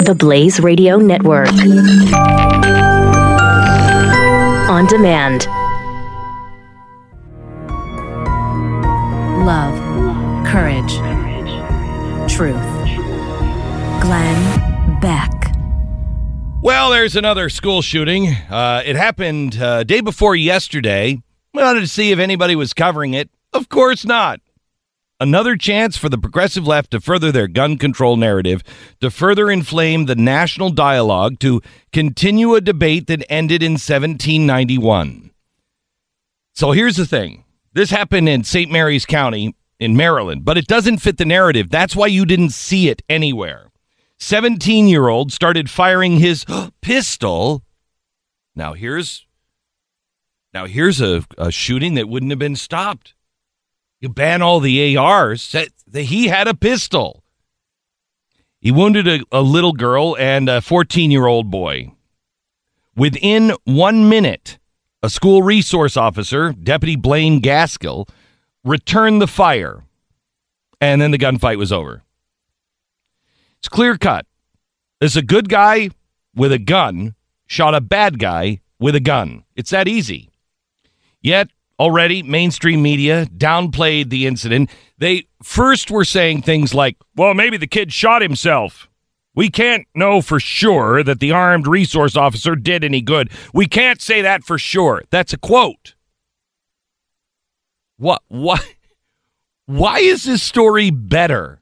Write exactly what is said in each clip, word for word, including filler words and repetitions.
The Blaze Radio Network. On demand. Love, courage, truth. Glenn Beck. Well, there's another school shooting. Uh, it happened uh, day before yesterday. We wanted to see if anybody was covering it. Of course not. Another chance for the progressive left to further their gun control narrative, to further inflame the national dialogue, to continue a debate that ended in seventeen ninety-one. So here's the thing. This happened in Saint Mary's County in Maryland, but it doesn't fit the narrative. That's why you didn't see it anywhere. seventeen-year-old started firing his pistol. Now here's now here's a, a shooting that wouldn't have been stopped. You ban all the A Rs. He had a pistol. He wounded a, a little girl and a fourteen-year-old boy. Within one minute, a school resource officer, Deputy Blaine Gaskill, returned the fire, and then the gunfight was over. It's clear cut. There's a good guy with a gun shot a bad guy with a gun. It's that easy. Yet, already, mainstream media downplayed the incident. They first were saying things like, well, maybe the kid shot himself. We can't know for sure that the armed resource officer did any good. We can't say that for sure. That's a quote. What? What? Why is this story better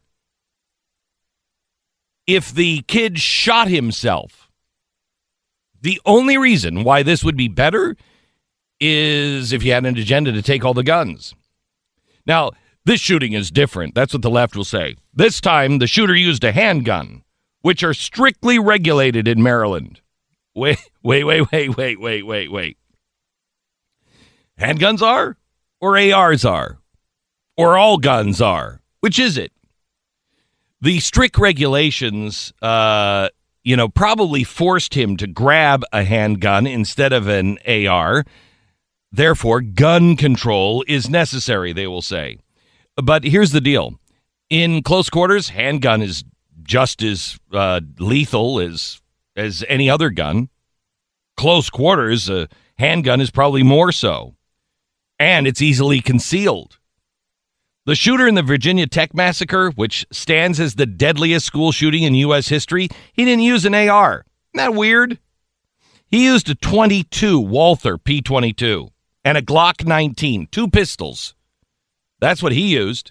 if the kid shot himself? The only reason why this would be better is if you had an agenda to take all the guns. Now, this shooting is different. That's what the left will say. This time, the shooter used a handgun, which are strictly regulated in Maryland. Wait, wait, wait, wait, wait, wait, wait, wait. Handguns are? Or A Rs are? Or all guns are? Which is it? The strict regulations, uh, you know, probably forced him to grab a handgun instead of an A R. Therefore, gun control is necessary, they will say. But here's the deal. In close quarters, handgun is just as uh, lethal as as any other gun. Close quarters, a handgun is probably more so. And it's easily concealed. The shooter in the Virginia Tech massacre, which stands as the deadliest school shooting in U S history, he didn't use an A R. Isn't that weird? He used a twenty-two Walther P twenty-two and a Glock nineteen, two pistols. That's what he used.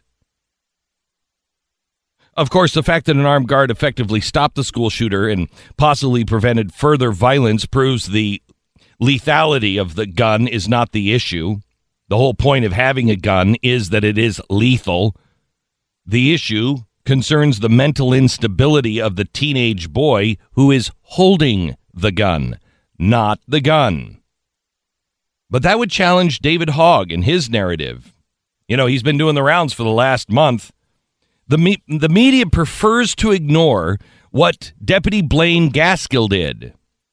Of course, the fact that an armed guard effectively stopped the school shooter and possibly prevented further violence proves the lethality of the gun is not the issue. The whole point of having a gun is that it is lethal. The issue concerns the mental instability of the teenage boy who is holding the gun, not the gun. But that would challenge David Hogg and his narrative. You know, he's been doing the rounds for the last month. The me- the media prefers to ignore what Deputy Blaine Gaskill did.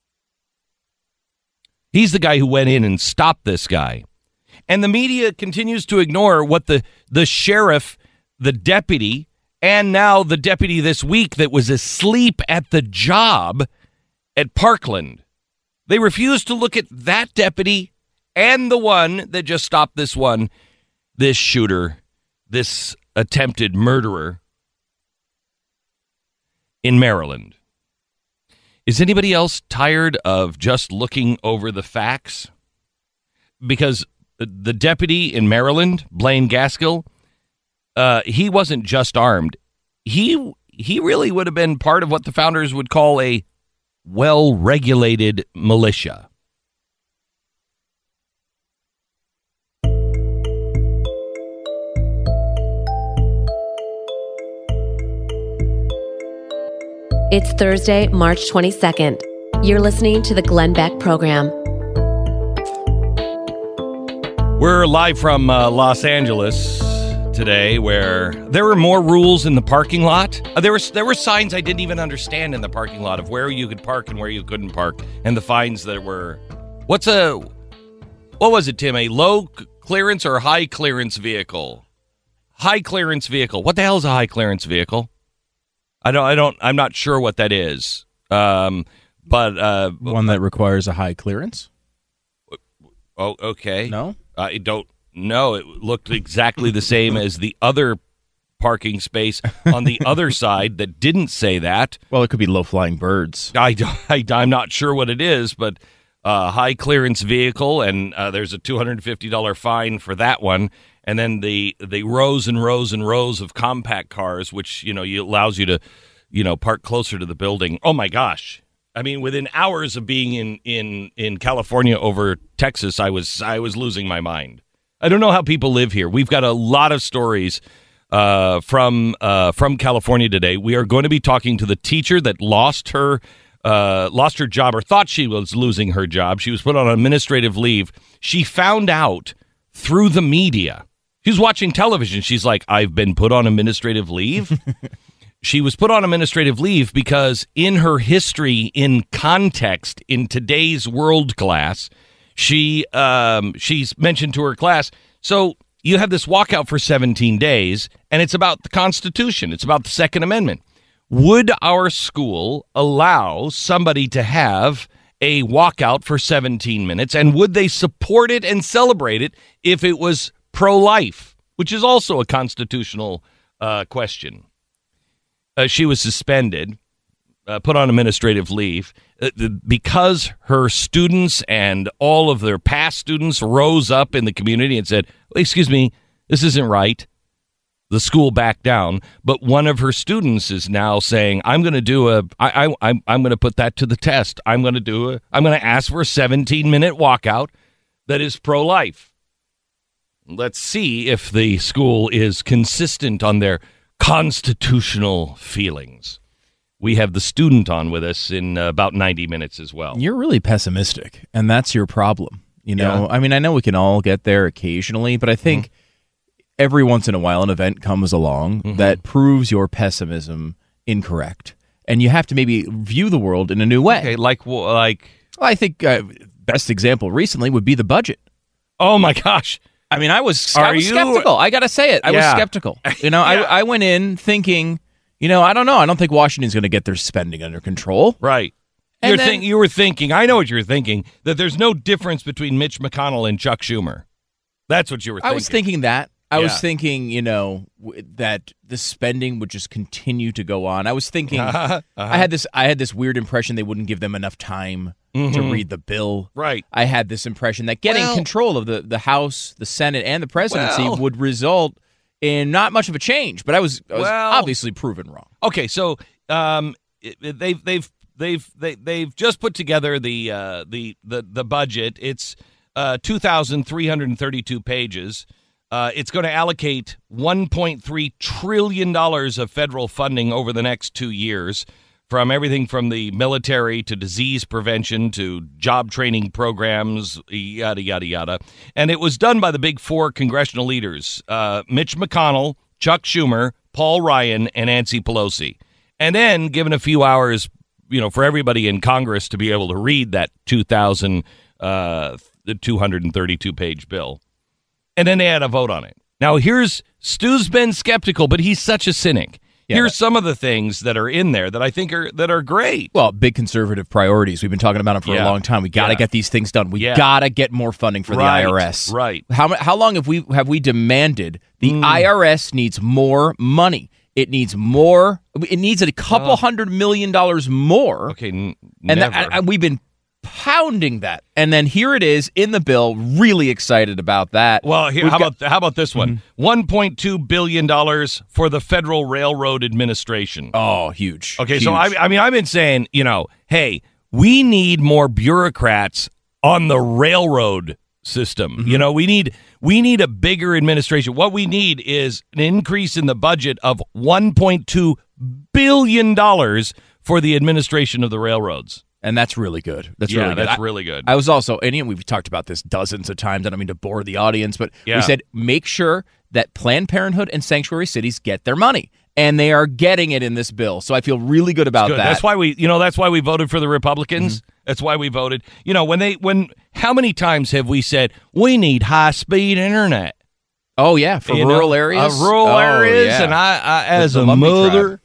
He's the guy who went in and stopped this guy. And the media continues to ignore what the, the sheriff, the deputy, and now the deputy this week that was asleep at the job at Parkland. They refuse to look at that deputy and the one that just stopped this one, this shooter, this attempted murderer in Maryland. Is anybody else tired of just looking over the facts? Because the deputy in Maryland, Blaine Gaskill, uh, he wasn't just armed. He he really would have been part of what the founders would call a well-regulated militia. It's Thursday, March twenty-second. You're listening to the Glenn Beck Program. We're live from uh, Los Angeles today, where there were more rules in the parking lot. Uh, there was there were signs I didn't even understand in the parking lot of where you could park and where you couldn't park, and the fines that were. What's a what was it, Tim? A low clearance or high clearance vehicle? High clearance vehicle. What the hell is a high clearance vehicle? I don't. I don't. I'm not sure what that is. Um, but uh, One that requires a high clearance? oh, okay. No? I don't know. It looked exactly the same as the other parking space on the other side that didn't say that. Well, it could be low-flying birds. I, I, I'm not sure what it is, but uh, high clearance vehicle, and uh, there's a two hundred fifty dollars fine for that one. And then the the rows and rows and rows of compact cars, which you know you, allows you to, you know, park closer to the building. Oh my gosh! I mean, within hours of being in, in, in California over Texas, I was I was losing my mind. I don't know how people live here. We've got a lot of stories uh, from uh, from California today. We are going to be talking to the teacher that lost her uh, lost her job or thought she was losing her job. She was put on administrative leave. She found out through the media. She was watching television. She's like, I've been put on administrative leave. She was put on administrative leave because in her history, in context, in today's world class, she um, she's mentioned to her class, so you have this walkout for seventeen days, and it's about the Constitution. It's about the Second Amendment. Would our school allow somebody to have a walkout for seventeen minutes, and would they support it and celebrate it if it was pro-life, which is also a constitutional uh, question? Uh, she was suspended, uh, put on administrative leave, uh, because her students and all of their past students rose up in the community and said, excuse me, this isn't right. The school backed down, but one of her students is now saying, I'm going to do a, I, I, I'm, I'm going to put that to the test. I'm going to do a, I'm going to ask for a seventeen minute walkout that is pro-life. Let's see if the school is consistent on their constitutional feelings. We have the student on with us in uh, about ninety minutes as well. You're really pessimistic, and that's your problem. You know, Yeah. I mean, I know we can all get there occasionally, but I think mm-hmm. every once in a while an event comes along mm-hmm. that proves your pessimism incorrect, and you have to maybe view the world in a new way. Okay, like like. Well, I think uh, best example recently would be the budget. Oh my gosh. I mean, I was, Are I was you- skeptical. I got to say it. I Yeah. was skeptical. You know, Yeah. I, I went in thinking, you know, I don't know. I don't think Washington's going to get their spending under control. Right. And You're then- think, you were thinking, I know what you were thinking, that there's no difference between Mitch McConnell and Chuck Schumer. That's what you were thinking. I was thinking that. I Yeah. was thinking, you know, w- that the spending would just continue to go on. I was thinking, Uh-huh, uh-huh. I had this, I had this weird impression they wouldn't give them enough time to read the bill. Right. I had this impression that getting Well- control of the, the House, the Senate, and the presidency Well- would result in not much of a change. But I was, I was Well- obviously proven wrong. Okay, so um, it, it- they've they've they've they, they've just put together the uh, the the the budget. It's uh, two thousand three hundred thirty-two pages. Uh, it's going to allocate one point three trillion dollars of federal funding over the next two years, from everything from the military to disease prevention to job training programs, yada, yada, yada. And it was done by the big four congressional leaders, uh, Mitch McConnell, Chuck Schumer, Paul Ryan, and Nancy Pelosi. And then given a few hours, you know, for everybody in Congress to be able to read that two thousand two hundred thirty-two page bill. And then they had a vote on it. Now, here's Stu's been skeptical, but he's such a cynic. Yeah, Here's that- some of the things that are in there that I think are that are great. Well, big conservative priorities. We've been talking about them for Yeah. a long time. We got to Yeah. get these things done. We Yeah. got to get more funding for Right, the I R S. right. How mu- how long have we have we demanded the Hmm. I R S needs more money? It needs more. It needs a couple Oh. hundred million dollars more. Okay, n- and, never. that, and we've been pounding that. And then here it is in the bill. Really excited about that. well, here, We've how got- about how about this one? one point two billion dollars for the Federal Railroad Administration. Oh, huge. Okay, Huge. so I, I mean, I've been saying, you know, hey, we need more bureaucrats on the railroad system. Mm-hmm. You know, we need we need a bigger administration. What we need is an increase in the budget of one point two billion dollars for the administration of the railroads. And that's really good. That's yeah, really good. that's I- really good. I was also, and you know, we've talked about this dozens of times. I don't mean to bore the audience, but Yeah. we said make sure that Planned Parenthood and sanctuary cities get their money, and they are getting it in this bill. So I feel really good about Good. that. That's why we, you know, that's why we voted for the Republicans. Mm-hmm. That's why we voted. You know, when they, when, how many times have we said we need high speed internet? Oh yeah, for You rural know, areas, uh, rural Oh, areas, yeah. and I, I as The a Lumbee mother, tribe.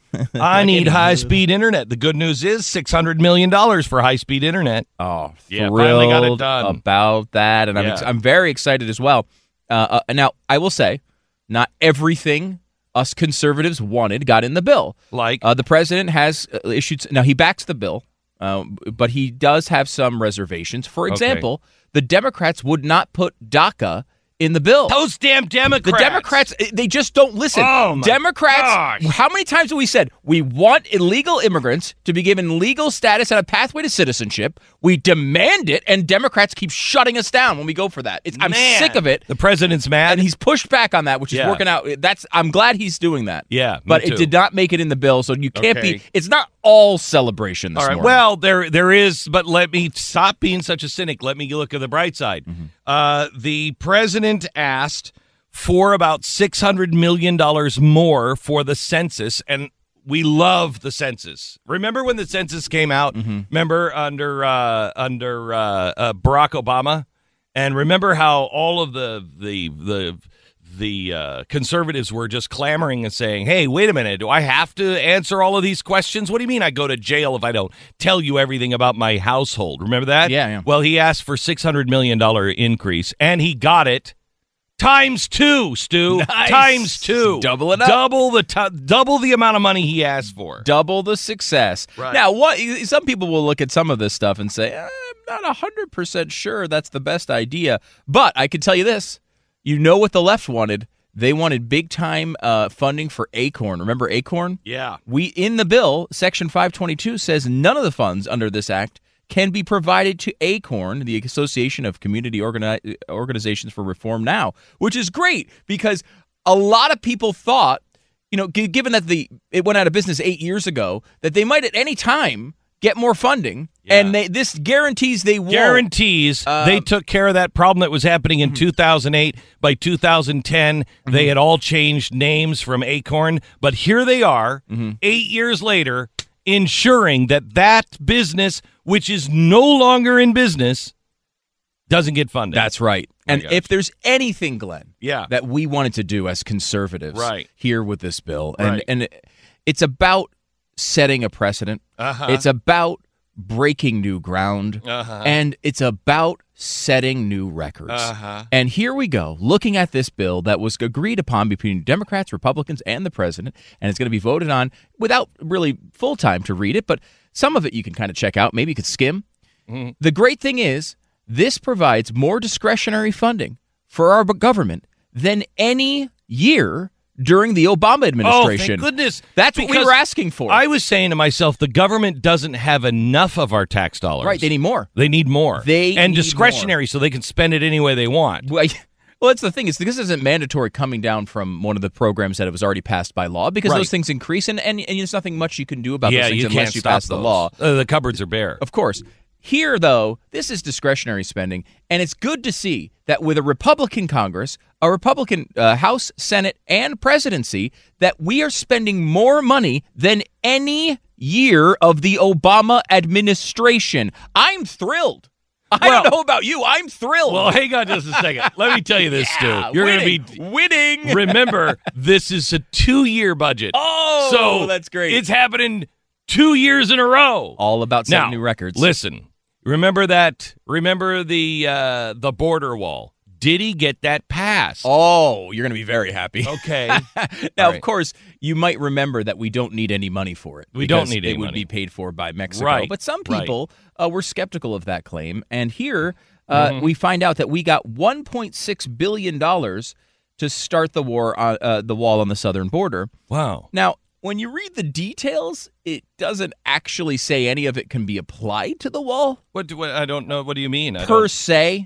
I need high-speed internet. The good news is six hundred million dollars for high-speed internet. Oh, Yeah, thrilled finally got it done. about that, and I'm Yeah. ex- I'm very excited as well. Uh, uh, now, I will say, not everything us conservatives wanted got in the bill. Like? Uh, the president has uh, issued. Now he backs the bill, uh, but he does have some reservations. For example, the Democrats would not put DACA in the bill. Those damn Democrats. The Democrats, they just don't listen. Oh, my Democrats, gosh. how many times have we said we want illegal immigrants to be given legal status and a pathway to citizenship? We demand it, and Democrats keep shutting us down when we go for that. It's, I'm Man. sick of it. The president's mad. And he's pushed back on that, which is Yeah. working out. That's I'm glad he's doing that. Yeah, me but too. it did not make it in the bill, so you can't Okay. be. It's not all celebration this All right. morning. Well, there there is, but let me stop being such a cynic. Let me look at the bright side. Mm-hmm. Uh, the president asked for about six hundred million dollars more for the census, and we love the census. Remember when the census came out? Mm-hmm. Remember under uh, under uh, uh, Barack Obama, and remember how all of the the the the uh, conservatives were just clamoring and saying, "Hey, wait a minute, do I have to answer all of these questions? What do you mean I go to jail if I don't tell you everything about my household?" Remember that? Yeah, yeah. Well, he asked for six hundred million dollars increase, and he got it. Times two, Stu. Nice. Times two. Double it up. Double the t- double the amount of money he asked for. Double the success. Right. Now, what? Some people will look at some of this stuff and say, I'm not one hundred percent sure that's the best idea. But I can tell you this. You know what the left wanted? They wanted big-time uh, funding for ACORN. Remember ACORN? Yeah. We in the bill, Section five twenty-two says none of the funds under this act can be provided to ACORN, the Association of Community Organi- Organizations for Reform Now, which is great because a lot of people thought, you know, g- given that the it went out of business eight years ago, that they might at any time get more funding, Yeah. and they, this guarantees they won't. Guarantees Uh, they took care of that problem that was happening in two thousand eight. By two thousand ten, they had all changed names from ACORN, but here they are, eight years later, ensuring that that business, which is no longer in business, doesn't get funded. That's right. And gosh. if there's anything, Glenn, Yeah. that we wanted to do as conservatives Right. here with this bill, and, Right. and it's about setting a precedent. Uh-huh. It's about breaking new ground. Uh-huh. And it's about setting new records. Uh-huh. And here we go, looking at this bill that was agreed upon between Democrats, Republicans, and the president, and it's going to be voted on without really full time to read it, but some of it you can kind of check out. Maybe you could skim. Mm-hmm. The great thing is, this provides more discretionary funding for our government than any year during the Obama administration. Oh, thank goodness. That's what we Because were asking for. I was saying to myself, the government doesn't have enough of our tax dollars. right, they need more. They need more. They and need discretionary so they can spend it any way they want. Well, well, that's the thing. Is this isn't mandatory coming down from one of the programs that was already passed by law because Right. those things increase, and, and, and there's nothing much you can do about yeah, those things you unless can't you stop pass the those. law. Uh, the cupboards are bare. Of course. Here, though, this is discretionary spending, and it's good to see that with a Republican Congress, a Republican uh, House, Senate, and presidency, that we are spending more money than any year of the Obama administration. I'm thrilled. I Well- don't know about you. I'm thrilled. Well, hang on just a second. Let me tell you this, Yeah, Stu. You're going to winning, be winning. Remember, this is a two-year budget. Oh, so that's great. It's happening two years in a row. All about setting now, new records. Listen, remember that? Remember the uh, the border wall? Did he get that passed? Oh, you're going to be very happy. Okay. now, All of right. course, you might remember that we don't need any money for it. We don't because need any it would money. be paid for by Mexico. Right, But some right. people uh, were skeptical of that claim. And here uh, Mm-hmm. we find out that we got one point six billion dollars to start the war, on, uh, the wall on the southern border. Wow. Now, when you read the details, it doesn't actually say any of it can be applied to the wall What do what, I don't know. What do you mean? I per don't- se.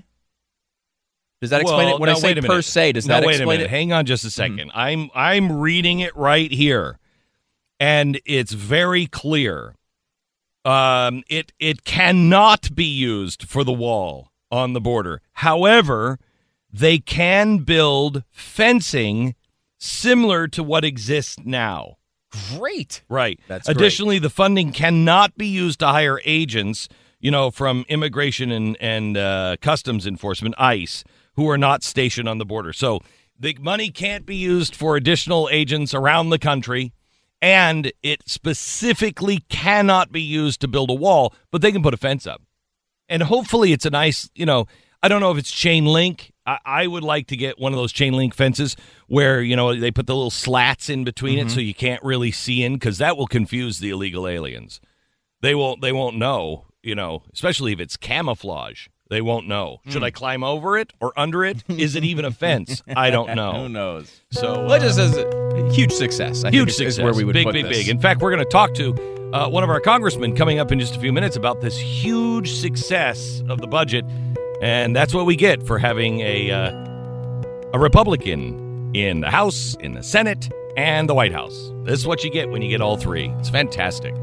Does that explain Well, it? When no, I say wait a per minute. se, does no, that wait explain a minute. it? Mm-hmm. Hang on just a second. I'm I'm reading it right here, and it's very clear. Um, it it cannot be used for the wall on the border. However, they can build fencing similar to what exists now. Great. Right. That's great. Additionally, the funding cannot be used to hire agents, you know, from immigration and, and uh, customs enforcement, ICE, who are not stationed on the border. So the money can't be used for additional agents around the country. and it specifically cannot be used to build a wall, but they can put a fence up. And hopefully it's a nice, you know, I don't know if it's chain link. I, I would like to get one of those chain link fences where, you know, they put the little slats in between mm-hmm. it so you can't really see in, because that will confuse the illegal aliens. They won't, they won't know, you know, especially if it's camouflage. They won't know. Should mm. I climb over it or under it? Is it even a fence? I don't know. Who knows? So, well, uh, just as a huge success. I huge think success. Is where we would big, put big, this. big. In fact, we're going to talk to uh, one of our congressmen coming up in just a few minutes about this huge success of the budget, and that's what we get for having a uh, a Republican in the House, in the Senate, and the White House. This is what you get when you get all three. It's fantastic.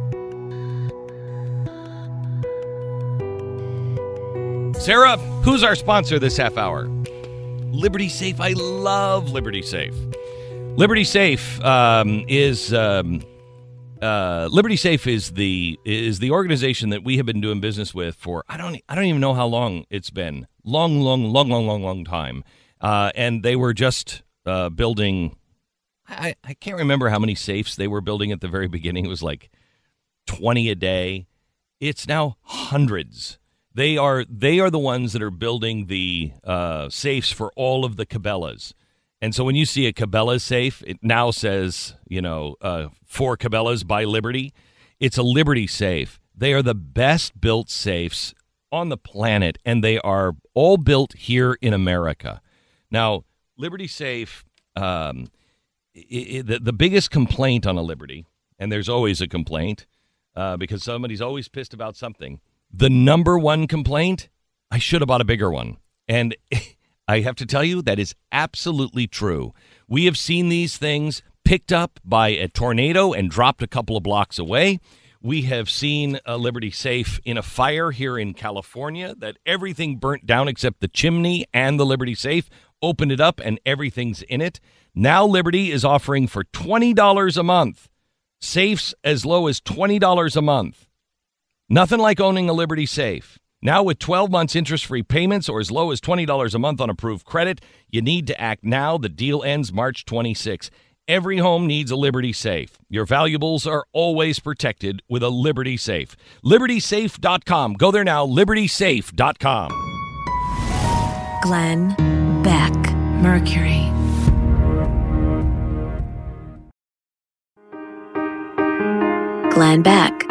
Sarah, who's our sponsor this half hour? Liberty Safe. I love Liberty Safe. Liberty Safe um, is um, uh, Liberty Safe is the is the organization that we have been doing business with for I don't I don't even know how long it's been. Long, long, long, long, long, long time. Uh, and they were just uh, building. I, I can't remember how many safes they were building at the very beginning. It was like twenty a day. It's now hundreds. They are they are the ones that are building the uh, safes for all of the Cabela's. And so when you see a Cabela safe, it now says, you know, uh, for Cabela's by Liberty. It's a Liberty safe. They are the best built safes on the planet, and they are all built here in America. Now, Liberty Safe, um, it, it, the, the biggest complaint on a Liberty, and there's always a complaint uh, because somebody's always pissed about something. The number one complaint, I should have bought a bigger one. And I have to tell you, that is absolutely true. We have seen these things picked up by a tornado and dropped a couple of blocks away. We have seen a Liberty Safe in a fire here in California that everything burnt down except the chimney and the Liberty Safe. Opened it up and everything's in it. Now Liberty is offering for twenty dollars a month. Safes as low as twenty dollars a month. Nothing like owning a Liberty Safe. Now with twelve months interest-free payments or as low as twenty dollars a month on approved credit, you need to act now. The deal ends March twenty-sixth. Every home needs a Liberty Safe. Your valuables are always protected with a Liberty Safe. Liberty Safe dot com. Go there now, Liberty Safe dot com. Glenn Beck, Mercury. Glenn Beck.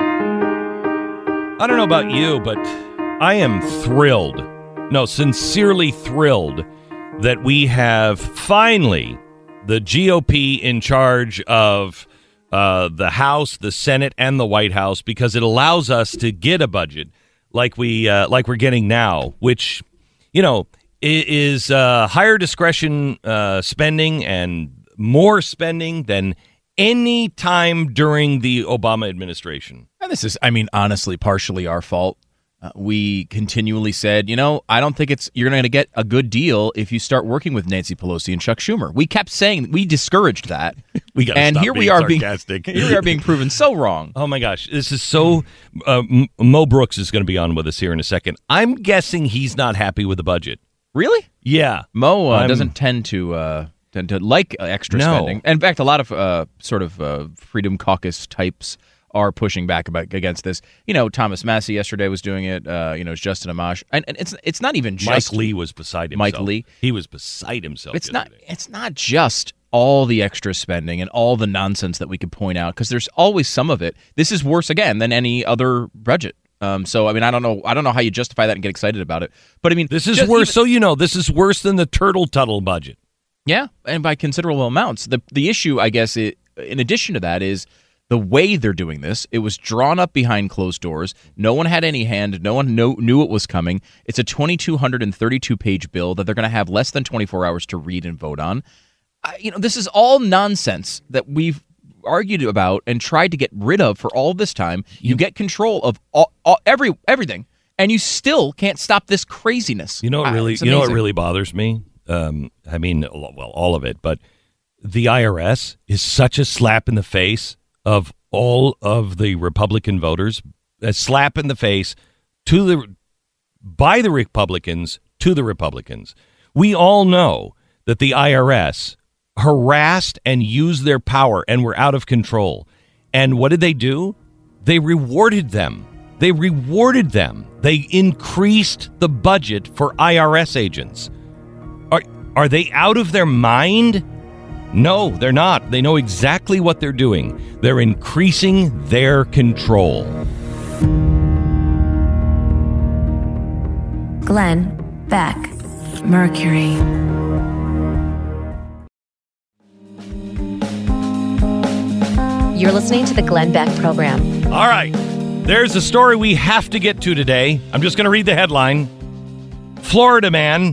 I don't know about you, but I am thrilled, no, sincerely thrilled that we have finally the G O P in charge of uh, the House, the Senate, and the White House, because it allows us to get a budget like we uh, like we're getting now, which, you know, is uh, higher discretion uh, spending and more spending than any time during the Obama administration. And this is, I mean, honestly, partially our fault. Uh, we continually said, you know, I don't think it's you're going to get a good deal if you start working with Nancy Pelosi and Chuck Schumer. We kept saying we discouraged that. we got and here we are sarcastic. being here we are being proven so wrong. Oh my gosh, this is so. Uh, Mo Brooks is going to be on with us here in a second. I'm guessing he's not happy with the budget. Really? Yeah, Mo uh, doesn't tend to. Uh, tend to like uh, extra no. spending. In fact, a lot of uh, sort of uh, Freedom Caucus types are pushing back about, against this. You know, Thomas Massey yesterday was doing it. Uh, you know, it's Justin Amash, and, and it's it's not even just Mike Lee was beside himself. Mike Lee, he was beside himself. It's yesterday. not. It's not just all the extra spending and all the nonsense that we could point out, because there's always some of it. This is worse again than any other budget. Um, so I mean, I don't know. I don't know how you justify that and get excited about it. But I mean, this is worse. Even, so you know, this is worse than the Turtle Tuttle budget. Yeah, and by considerable amounts. The the issue, I guess, it, in addition to that, is the way they're doing this. It was drawn up behind closed doors. No one had any hand. No one know, knew it was coming. It's a two thousand two hundred thirty-two page bill that they're going to have less than twenty-four hours to read and vote on. I, you know, this is all nonsense that we've argued about and tried to get rid of for all this time. You get control of all, all, every everything, and you still can't stop this craziness. You know what really? You know what really bothers me? Um, I mean, well, all of it, but the I R S is such a slap in the face of all of the Republican voters, a slap in the face to the by the Republicans to the Republicans. We all know that the I R S harassed and used their power and were out of control. And what did they do? They rewarded them. They rewarded them. They increased the budget for I R S agents. Are, are they out of their mind? No, they're not. They know exactly what they're doing. They're increasing their control. Glenn Beck, Mercury. You're listening to the Glenn Beck Program. All right. There's a story we have to get to today. I'm just going to read the headline. Florida man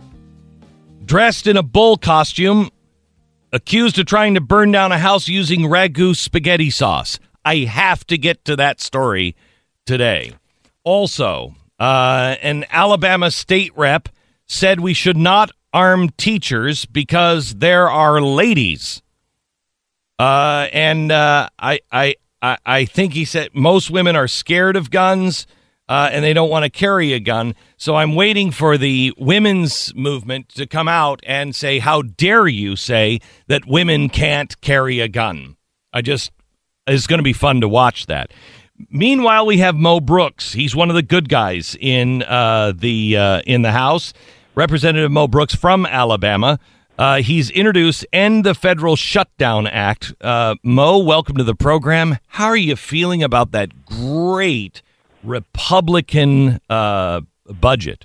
dressed in a bull costume accused of trying to burn down a house using ragu spaghetti sauce. I have to get to that story today. Also, uh, an Alabama state rep said we should not arm teachers because there are ladies. Uh, and uh, I, I, I, I think he said most women are scared of guns uh, and they don't want to carry a gun. So I'm waiting for the women's movement to come out and say, how dare you say that women can't carry a gun? I just, it's going to be fun to watch that. Meanwhile, we have Mo Brooks. He's one of the good guys in uh, the uh, in the House. Representative Mo Brooks from Alabama. Uh, he's introduced End the Federal Shutdown Act. Uh, Mo, welcome to the program. How are you feeling about that great Republican uh, budget?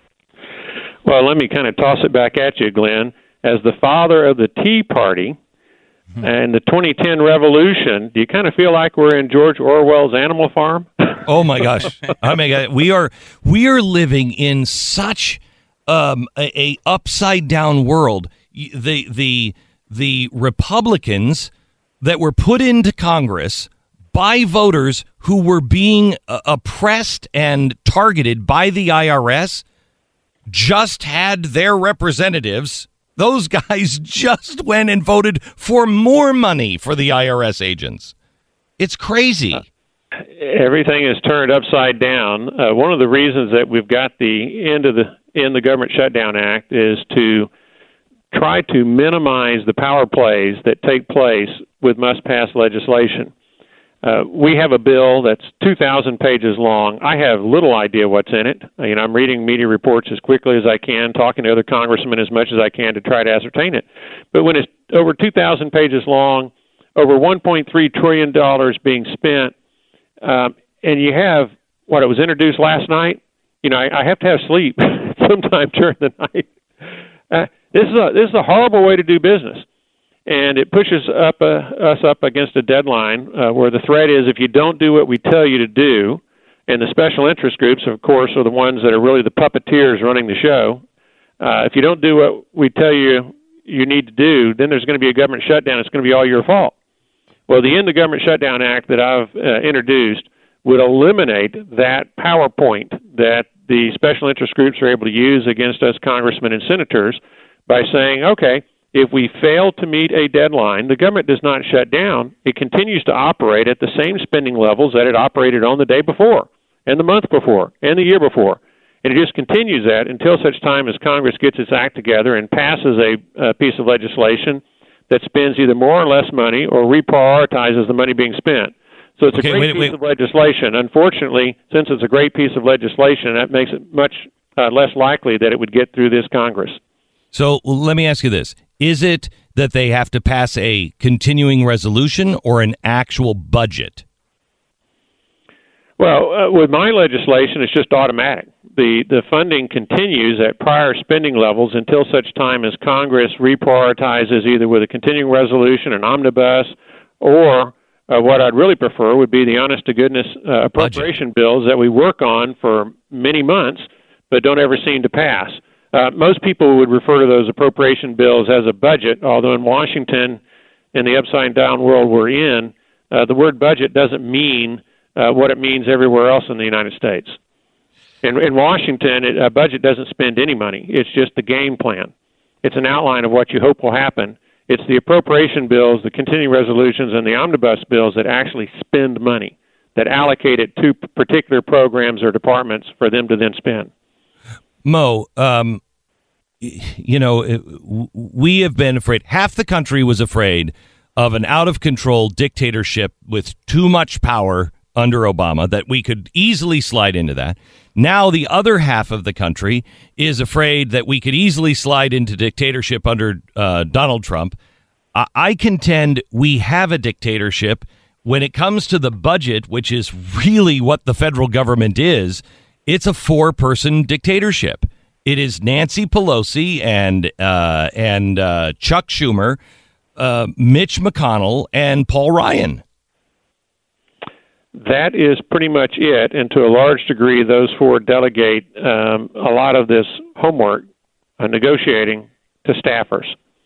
Well, let me kind of toss it back at you, Glenn. As the father of the Tea Party and the twenty ten revolution, do you kind of feel like we're in George Orwell's Animal Farm? Oh, my gosh. Oh, my God. We are, we are living in such um, a, a upside-down world. The, the, the Republicans that were put into Congress by voters who were being uh, oppressed and targeted by the I R S just had their representatives. Those guys just went and voted for more money for the I R S agents. It's crazy. Uh, everything is turned upside down. Uh, one of the reasons that we've got the end of the in the Government Shutdown Act is to try to minimize the power plays that take place with must-pass legislation. Uh, we have a bill that's two thousand pages long. I have little idea what's in it. I mean, I'm reading media reports as quickly as I can, talking to other congressmen as much as I can to try to ascertain it. But when it's over two thousand pages long, over one point three trillion dollars being spent, um, and you have what it was introduced last night, you know, I, I have to have sleep sometime during the night. Uh, this is a this is a horrible way to do business. And it pushes up uh, us up against a deadline uh, where the threat is if you don't do what we tell you to do, and the special interest groups, of course, are the ones that are really the puppeteers running the show. Uh, if you don't do what we tell you you need to do, then there's going to be a government shutdown. It's going to be all your fault. Well, the End the Government Shutdown Act that I've uh, introduced would eliminate that PowerPoint that the special interest groups are able to use against us congressmen and senators by saying, okay, if we fail to meet a deadline, the government does not shut down. It continues to operate at the same spending levels that it operated on the day before, and the month before, and the year before. And it just continues that until such time as Congress gets its act together and passes a, a piece of legislation that spends either more or less money or reprioritizes the money being spent. So it's okay, a great wait, piece wait. of legislation. Unfortunately, since it's a great piece of legislation, that makes it much uh, less likely that it would get through this Congress. So let me ask you this. Is it that they have to pass a continuing resolution or an actual budget? Well, uh, with my legislation, it's just automatic. The the funding continues at prior spending levels until such time as Congress reprioritizes either with a continuing resolution, an omnibus, or uh, what I'd really prefer would be the honest-to-goodness uh, appropriation budget bills that we work on for many months but don't ever seem to pass. Uh, most people would refer to those appropriation bills as a budget, although in Washington, in the upside-down world we're in, uh, the word budget doesn't mean uh, what it means everywhere else in the United States. In, in Washington, it, a budget doesn't spend any money. It's just the game plan. It's an outline of what you hope will happen. It's the appropriation bills, the continuing resolutions, and the omnibus bills that actually spend money, that allocate it to particular programs or departments for them to then spend. Mo, um, you know, we have been afraid. Half the country was afraid of an out-of-control dictatorship with too much power under Obama, that we could easily slide into that. Now the other half of the country is afraid that we could easily slide into dictatorship under uh, Donald Trump. I-, I contend we have a dictatorship when it comes to the budget, which is really what the federal government is. It's a four-person dictatorship. It is Nancy Pelosi and uh, and uh, Chuck Schumer, uh, Mitch McConnell, and Paul Ryan. That is pretty much it, and to a large degree, those four delegate um, a lot of this homework, uh, negotiating, to staffers.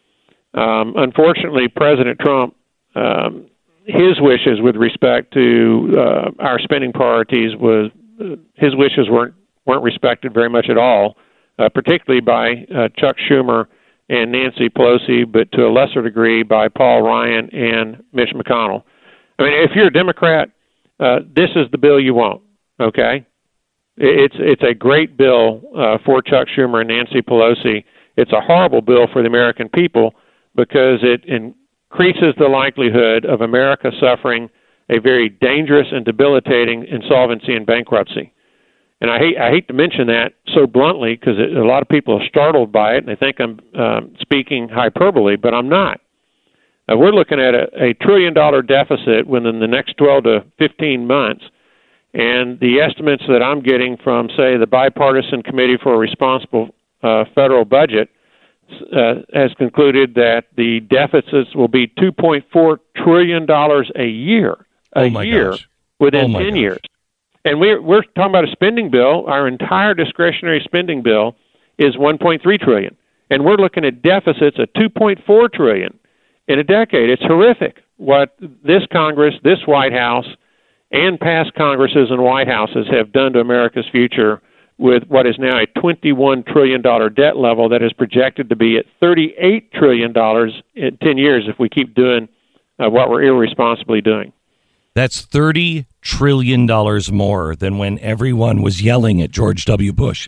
Um, unfortunately, President Trump, um, his wishes with respect to uh, our spending priorities was uh, his wishes weren't weren't respected very much at all, uh, particularly by uh, Chuck Schumer and Nancy Pelosi, but to a lesser degree by Paul Ryan and Mitch McConnell. I mean, if you're a Democrat, Uh, this is the bill you want, okay? It's it's a great bill uh, for Chuck Schumer and Nancy Pelosi. It's a horrible bill for the American people because it increases the likelihood of America suffering a very dangerous and debilitating insolvency and bankruptcy. And I hate I hate to mention that so bluntly because a lot of people are startled by it and they think I'm um, speaking hyperbole, but I'm not. Uh, we're looking at a, a trillion dollar deficit within the next twelve to fifteen months. And the estimates that I'm getting from, say, the Bipartisan Committee for a Responsible uh, Federal Budget uh, has concluded that the deficits will be two point four trillion dollars a year, a oh my year gosh. within oh ten gosh. years. And we're, we're talking about a spending bill. Our entire discretionary spending bill is one point three trillion dollars. And we're looking at deficits of two point four trillion dollars. In a decade. It's horrific what this Congress, this White House, and past Congresses and White Houses have done to America's future with what is now a twenty-one trillion dollars debt level that is projected to be at thirty-eight trillion dollars in ten years if we keep doing uh, what we're irresponsibly doing. That's thirty trillion dollars more than when everyone was yelling at George W. Bush,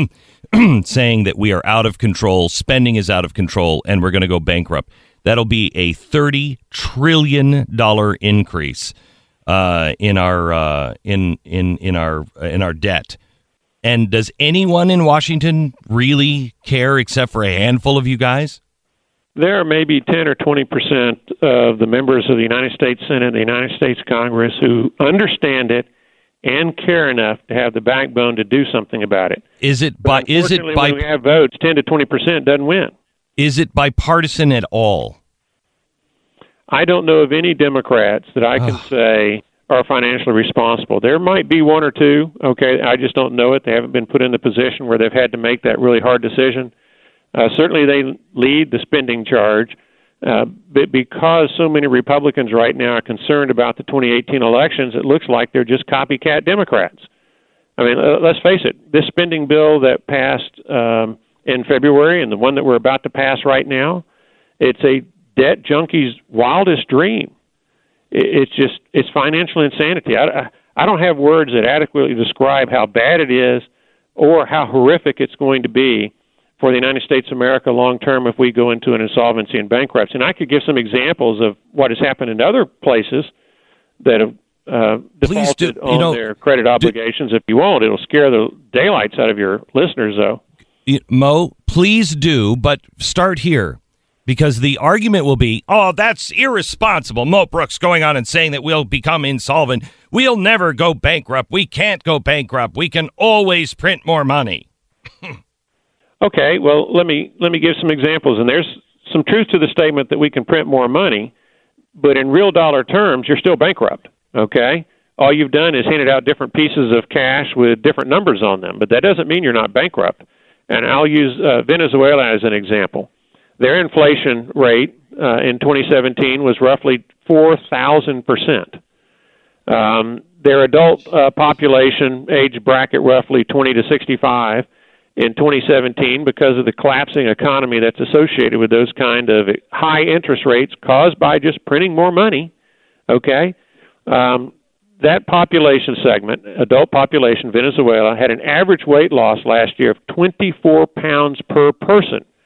saying that we are out of control, spending is out of control, and we're going to go bankrupt. That'll be a thirty trillion dollars increase uh, in our uh, in in in our in our debt. And does anyone in Washington really care, except for a handful of you guys? There are maybe ten or twenty percent of the members of the United States Senate and the United States Congress who understand it and care enough to have the backbone to do something about it. Is it by? Is it by? When we have votes, ten to twenty percent doesn't win. Is it bipartisan at all? I don't know of any Democrats that I can say are financially responsible. There might be one or two, okay, I just don't know it. They haven't been put in the position where they've had to make that really hard decision. Uh, certainly they lead the spending charge, uh, but because so many Republicans right now are concerned about the twenty eighteen elections, it looks like they're just copycat Democrats. I mean, uh, let's face it, this spending bill that passed um, in February and the one that we're about to pass right now, it's a debt junkie's wildest dream. It's just, it's financial insanity. I, I don't have words that adequately describe how bad it is or how horrific it's going to be for the United States of America long term if we go into an insolvency and bankruptcy. And I could give some examples of what has happened in other places that have uh, defaulted do, on you know, their credit obligations. Do, if you won't, it'll scare the daylights out of your listeners, though. Mo, please do, but start here. Because the argument will be, oh, that's irresponsible. Mo Brooks going on and saying that we'll become insolvent. We'll never go bankrupt. We can't go bankrupt. We can always print more money. Okay, well, let me let me give some examples. And there's some truth to the statement that we can print more money, but in real dollar terms, you're still bankrupt, okay? All you've done is handed out different pieces of cash with different numbers on them, but that doesn't mean you're not bankrupt. And I'll use uh, Venezuela as an example. Their inflation rate uh, in twenty seventeen was roughly four thousand percent. Um, their adult uh, population age bracket roughly twenty to sixty-five in twenty seventeen because of the collapsing economy that's associated with those kind of high interest rates caused by just printing more money, okay? Um, that population segment, adult population, Venezuela, had an average weight loss last year of twenty-four pounds per person.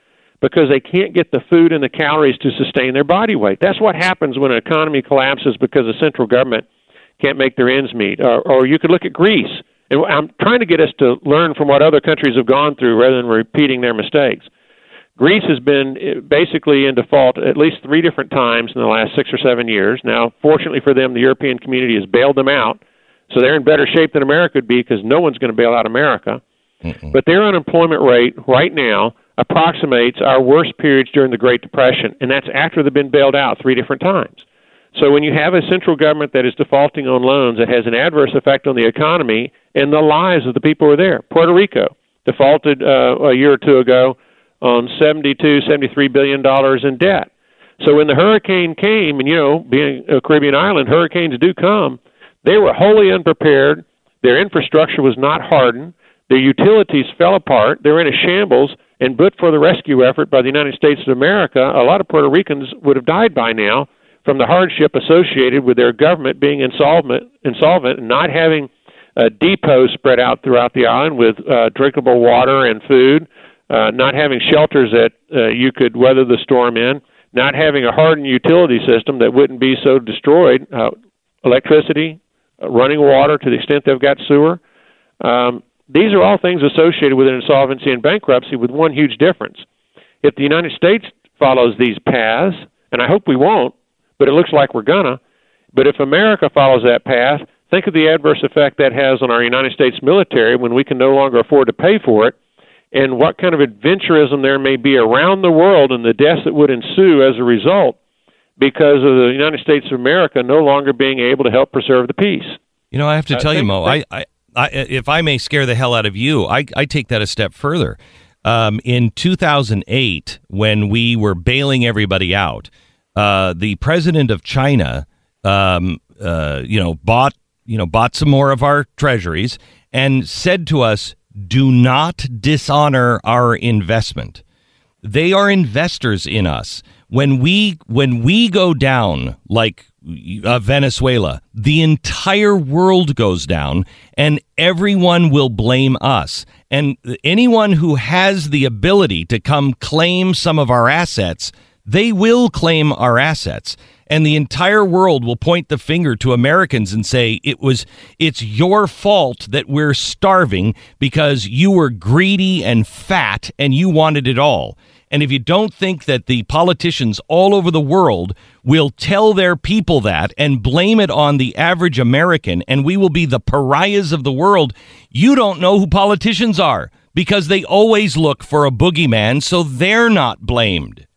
because they can't get the food and the calories to sustain their body weight. That's what happens when an economy collapses because the central government can't make their ends meet. Or, or you could look at Greece. And I'm trying to get us to learn from what other countries have gone through rather than repeating their mistakes. Greece has been basically in default at least three different times in the last six or seven years. Now, fortunately for them, the European community has bailed them out, so they're in better shape than America would be because no one's going to bail out America. Mm-mm. But their unemployment rate right now approximates our worst periods during the Great Depression, and that's after they've been bailed out three different times. So when you have a central government that is defaulting on loans, it has an adverse effect on the economy and the lives of the people who are there. Puerto Rico defaulted uh, a year or two ago on seventy-two, seventy-three billion dollars in debt. So when the hurricane came, and you know, being a Caribbean island, hurricanes do come, they were wholly unprepared. Their infrastructure was not hardened. Their utilities fell apart. They were in a shambles, and but for the rescue effort by the United States of America, a lot of Puerto Ricans would have died by now from the hardship associated with their government being insolvent, insolvent and not having uh, depots spread out throughout the island with uh, drinkable water and food, uh, not having shelters that uh, you could weather the storm in, not having a hardened utility system that wouldn't be so destroyed, uh, electricity, uh, running water to the extent they've got sewer. Um, these are all things associated with an insolvency and bankruptcy with one huge difference. If the United States follows these paths, and I hope we won't, but it looks like we're gonna. But if America follows that path, think of the adverse effect that has on our United States military when we can no longer afford to pay for it, and what kind of adventurism there may be around the world and the deaths that would ensue as a result because of the United States of America no longer being able to help preserve the peace. You know, I have to uh, tell think, you, Mo, I, I, I, if I may scare the hell out of you, I, I take that a step further. Um, in two thousand eight, when we were bailing everybody out, Uh, the president of China, um, uh, you know, bought, you know, bought some more of our treasuries and said to us, do not dishonor our investment. They are investors in us. When we, when we go down like uh, Venezuela, the entire world goes down and everyone will blame us. And anyone who has the ability to come claim some of our assets, they will claim our assets, and the entire world will point the finger to Americans and say it was it's your fault that we're starving because you were greedy and fat and you wanted it all. And if you don't think that the politicians all over the world will tell their people that and blame it on the average American and we will be the pariahs of the world, you don't know who politicians are because they always look for a boogeyman so they're not blamed.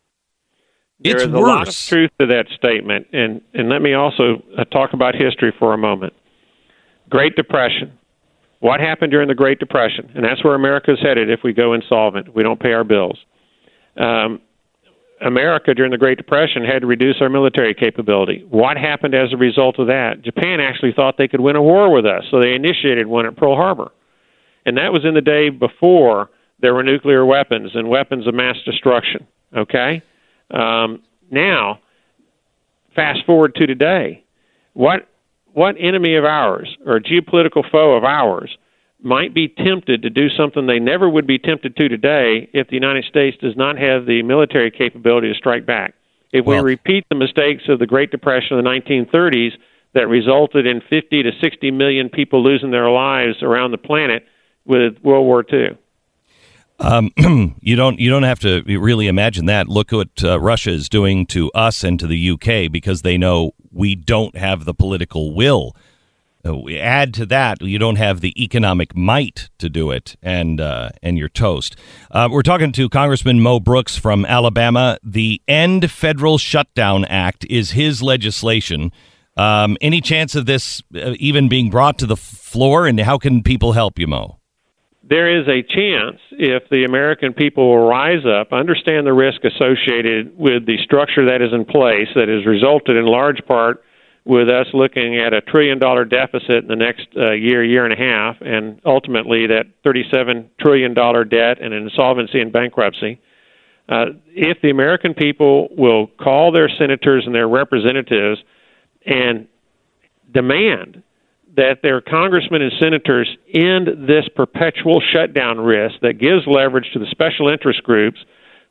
There It's is a worse. lot of truth to that statement, and, and let me also uh, talk about history for a moment. Great Depression. What happened during the Great Depression? And that's where America's headed if we go insolvent. We don't pay our bills. Um, America during the Great Depression had to reduce our military capability. What happened as a result of that? Japan actually thought they could win a war with us, so they initiated one at Pearl Harbor. And that was in the day before there were nuclear weapons and weapons of mass destruction, okay? Um, now, fast forward to today, what what enemy of ours or geopolitical foe of ours might be tempted to do something they never would be tempted to today if the United States does not have the military capability to strike back? If we Well, repeat the mistakes of the Great Depression of the nineteen thirties that resulted in fifty to sixty million people losing their lives around the planet with World War Two. Um, you don't you don't have to really imagine that. Look what uh, Russia is doing to us and to the U K because they know we don't have the political will. Uh, we add to that, you don't have the economic might to do it, and uh, and you're toast. Uh, we're talking to Congressman Mo Brooks from Alabama. The End Federal Shutdown Act is his legislation. Um, any chance of this uh, even being brought to the floor, and how can people help you, Mo? There is a chance if the American people will rise up, understand the risk associated with the structure that is in place that has resulted in large part with us looking at a trillion dollar deficit in the next uh, year, year and a half, and ultimately that thirty-seven trillion dollars debt and insolvency and bankruptcy. Uh, if the American people will call their senators and their representatives and demand that their congressmen and senators end this perpetual shutdown risk that gives leverage to the special interest groups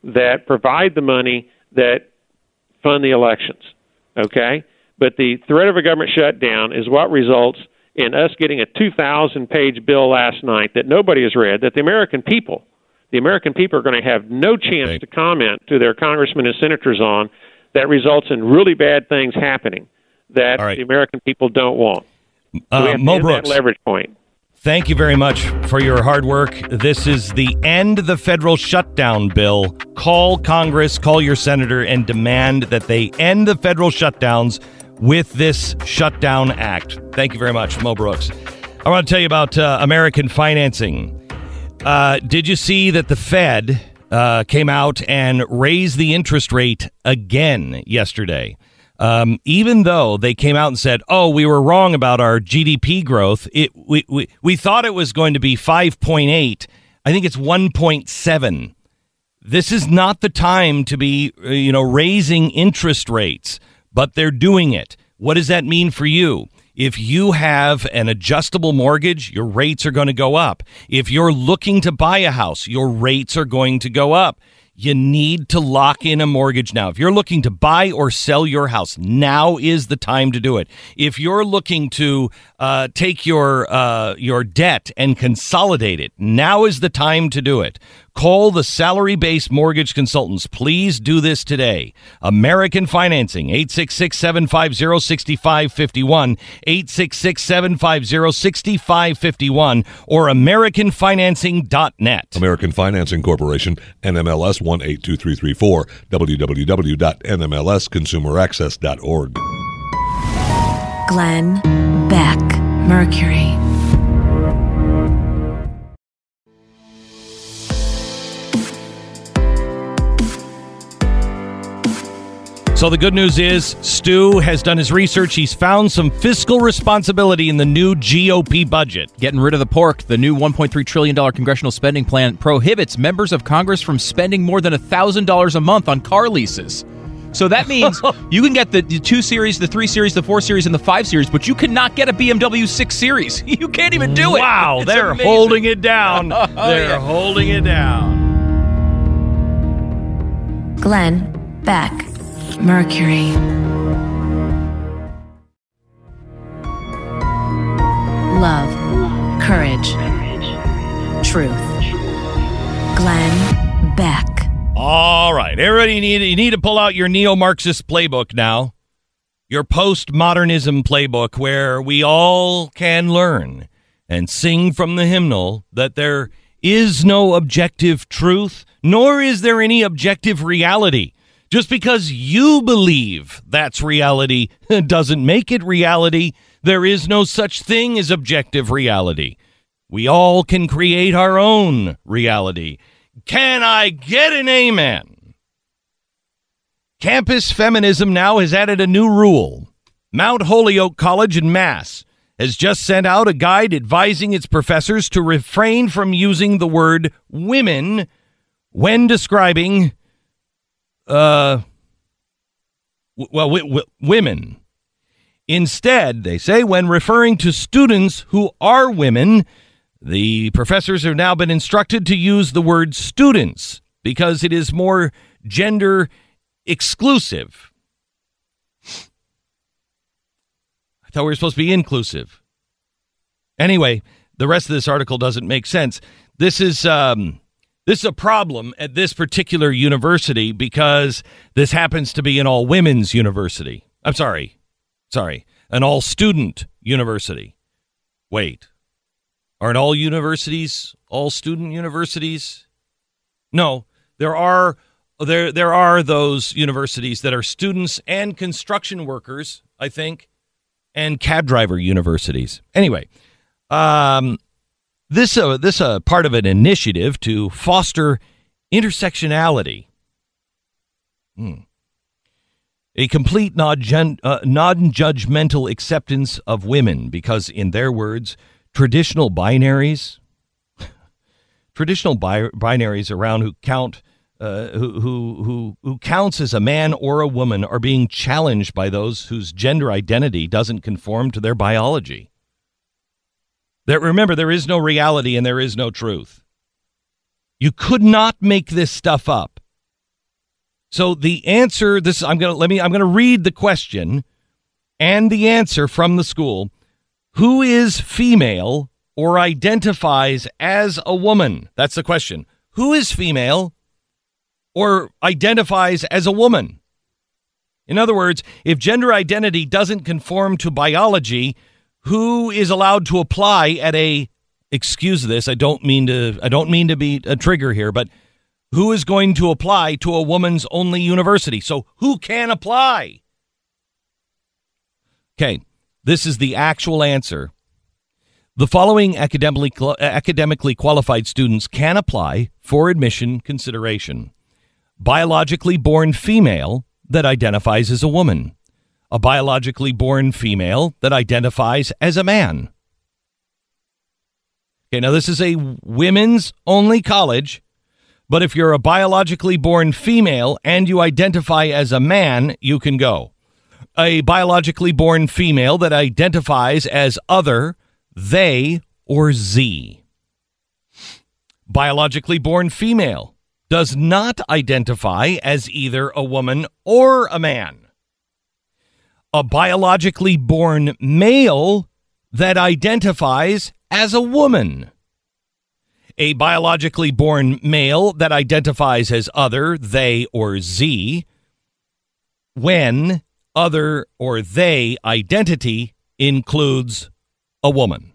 that provide the money that fund the elections, okay? But the threat of a government shutdown is what results in us getting a two thousand page bill last night that nobody has read, that the American people, the American people are going to have no chance okay. to comment to their congressmen and senators on, that results in really bad things happening that right. the American people don't want. So uh, we have to Mo end Brooks. that leverage point. Thank you very much for your hard work. This is the End the Federal Shutdown bill. Call Congress, call your senator, and demand that they end the federal shutdowns with this Shutdown Act. Thank you very much, Mo Brooks. I want to tell you about uh, American financing. Uh, did you see that the Fed uh, came out and raised the interest rate again yesterday? Um, even though they came out and said, oh, we were wrong about our G D P growth. It, we, we, we thought it was going to be five point eight. I think it's one point seven. This is not the time to be, uh, you know, raising interest rates, but they're doing it. What does that mean for you? If you have an adjustable mortgage, your rates are going to go up. If you're looking to buy a house, your rates are going to go up. You need to lock in a mortgage now. If you're looking to buy or sell your house, now is the time to do it. If you're looking to uh, take your uh, your debt and consolidate it, now is the time to do it. Call the salary-based mortgage consultants. Please do this today. American Financing, eight six six, seven five zero, six five five one, eight six six, seven five zero, six five five one, or american financing dot net. American Financing Corporation, N M L S one eight two three three four, w w w dot n m l s consumer access dot org. Glenn Beck, Mercury. So the good news is Stu has done his research. He's found some fiscal responsibility in the new G O P budget. Getting rid of the pork. The new one point three trillion dollars congressional spending plan prohibits members of Congress from spending more than one thousand dollars a month on car leases. So that means you can get the, the two series, the three series, the four series, and the five series, but you cannot get a B M W six series. You can't even do it. Wow, It's they're amazing. holding it down. Oh, they're yeah. holding it down. Glenn Beck, Mercury. Love, courage, truth. Glenn Beck. All right, everybody, you need, you need to pull out your neo-Marxist playbook now, your postmodernism playbook, where we all can learn and sing from the hymnal that there is no objective truth, nor is there any objective reality. Just because you believe that's reality doesn't make it reality. There is no such thing as objective reality. We all can create our own reality. Can I get an amen? Campus feminism now has added a new rule. Mount Holyoke College in Mass has just sent out a guide advising its professors to refrain from using the word women when describing uh, w- well, w- w- women. Instead, they say, when referring to students who are women, the professors have now been instructed to use the word students because it is more gender exclusive. I thought we were supposed to be inclusive. Anyway, the rest of this article doesn't make sense. This is um, this is a problem at this particular university because this happens to be an all-women's university. I'm sorry. Sorry. An all-student university. Wait. Aren't all universities all-student universities? No. There are there there are those universities that are students and construction workers, I think, and cab driver universities. Anyway, um, this uh, this uh, part of an initiative to foster intersectionality. Hmm. A complete non-gen- uh, non-judgmental acceptance of women, because in their words, traditional binaries, traditional bi- binaries around who count, uh, who, who who who counts as a man or a woman are being challenged by those whose gender identity doesn't conform to their biology. There, remember, there is no reality and there is no truth. You could not make this stuff up. So the answer, this I'm gonna let me I'm gonna read the question and the answer from the school. Who is female or identifies as a woman? That's the question. Who is female or identifies as a woman? In other words, if gender identity doesn't conform to biology, who is allowed to apply at a, excuse this, I don't mean to I don't mean to be a trigger here, but who is going to apply to a woman's only university? So who can apply? Okay, this is the actual answer. The following academically academically qualified students can apply for admission consideration. Biologically born female that identifies as a woman. A biologically born female that identifies as a man. Okay, now this is a women's only college, but if you're a biologically born female and you identify as a man, you can go. A biologically born female that identifies as other, they, or Z. Biologically born female does not identify as either a woman or a man. A biologically born male that identifies as a woman. A biologically born male that identifies as other, they, or Z, when other or they identity includes a woman.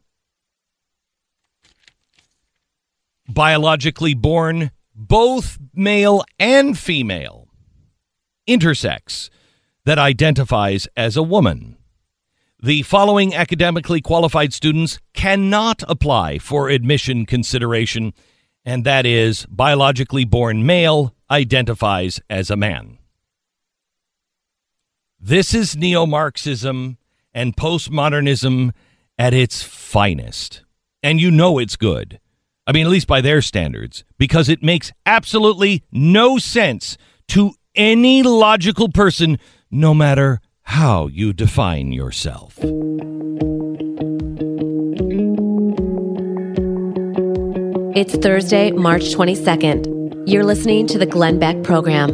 Biologically born both male and female, intersex, that identifies as a woman. The following academically qualified students cannot apply for admission consideration, and that is biologically born male identifies as a man. This is neo-Marxism and postmodernism at its finest. And you know it's good. I mean, at least by their standards, because it makes absolutely no sense to any logical person, no matter how you define yourself. It's Thursday, March twenty-second. You're listening to the Glenn Beck Program.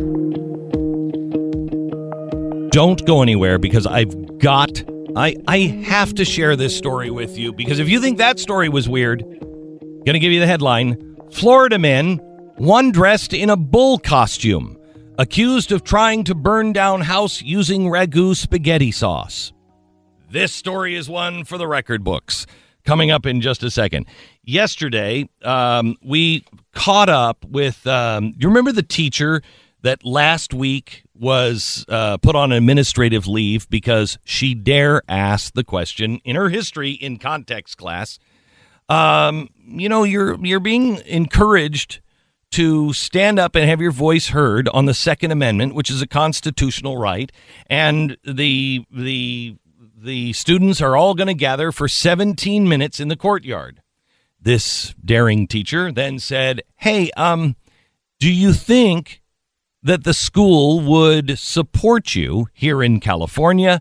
Don't go anywhere, because I've got, I, I have to share this story with you, because if you think that story was weird, going to give you the headline. Florida men, one dressed in a bull costume, accused of trying to burn down house using ragu spaghetti sauce. This story is one for the record books. Coming up in just a second. Yesterday, um, we caught up with, um, you remember the teacher that last week was uh, put on administrative leave because she dare ask the question in her history in context class. Um, you know, you're you're being encouraged to stand up and have your voice heard on the Second Amendment, which is a constitutional right, and the the the students are all going to gather for seventeen minutes in the courtyard. This daring teacher then said, "Hey, um, do you think that the school would support you here in California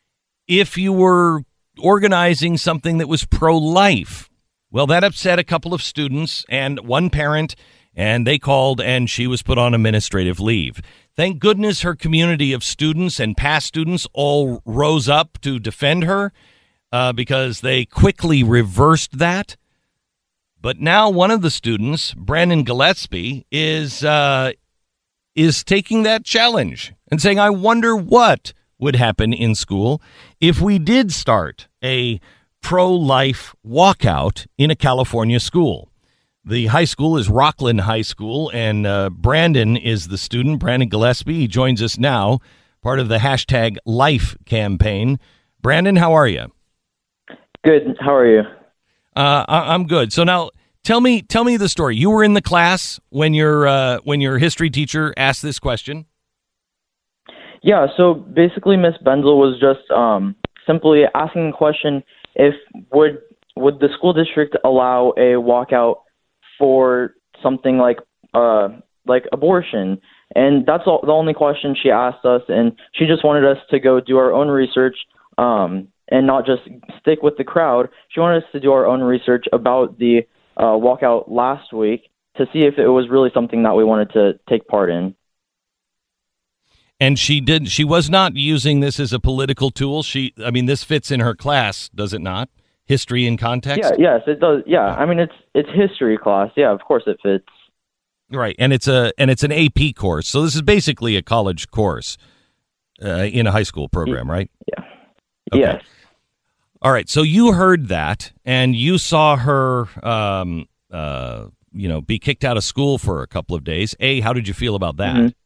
if you were organizing something that was pro-life?" Well, that upset a couple of students and one parent, and they called, and she was put on administrative leave. Thank goodness her community of students and past students all rose up to defend her uh, because they quickly reversed that. But now one of the students, Brandon Gillespie, is uh, is taking that challenge and saying, I wonder what would happen in school if we did start a pro-life walkout in a California school. The high school is Rockland High School, and uh, Brandon is the student, Brandon Gillespie. He joins us now, part of the hashtag Life campaign. Brandon, how are you? Good. How are you? Uh, I- I'm good. So now, tell me, tell me the story. You were in the class when your uh, when your history teacher asked this question. Yeah. So basically, Miss Benzel was just um, simply asking the question: If would would the school district allow a walkout for something like uh like abortion? And that's all, the only question she asked us, and she just wanted us to go do our own research um and not just stick with the crowd. She wanted us to do our own research about the uh, walkout last week to see if it was really something that we wanted to take part in. And she did. She was not using this as a political tool. She, I mean, this fits in her class, does it not? History in context. Yeah. Yes, it does. Yeah. I mean, it's it's history class. Yeah. Of course, it fits. Right, and it's a and it's an A P course. So this is basically a college course uh, in a high school program, right? Yeah. Okay. Yes. All right. So you heard that, and you saw her, um, uh, you know, be kicked out of school for a couple of days. A, how did you feel about that? Mm-hmm.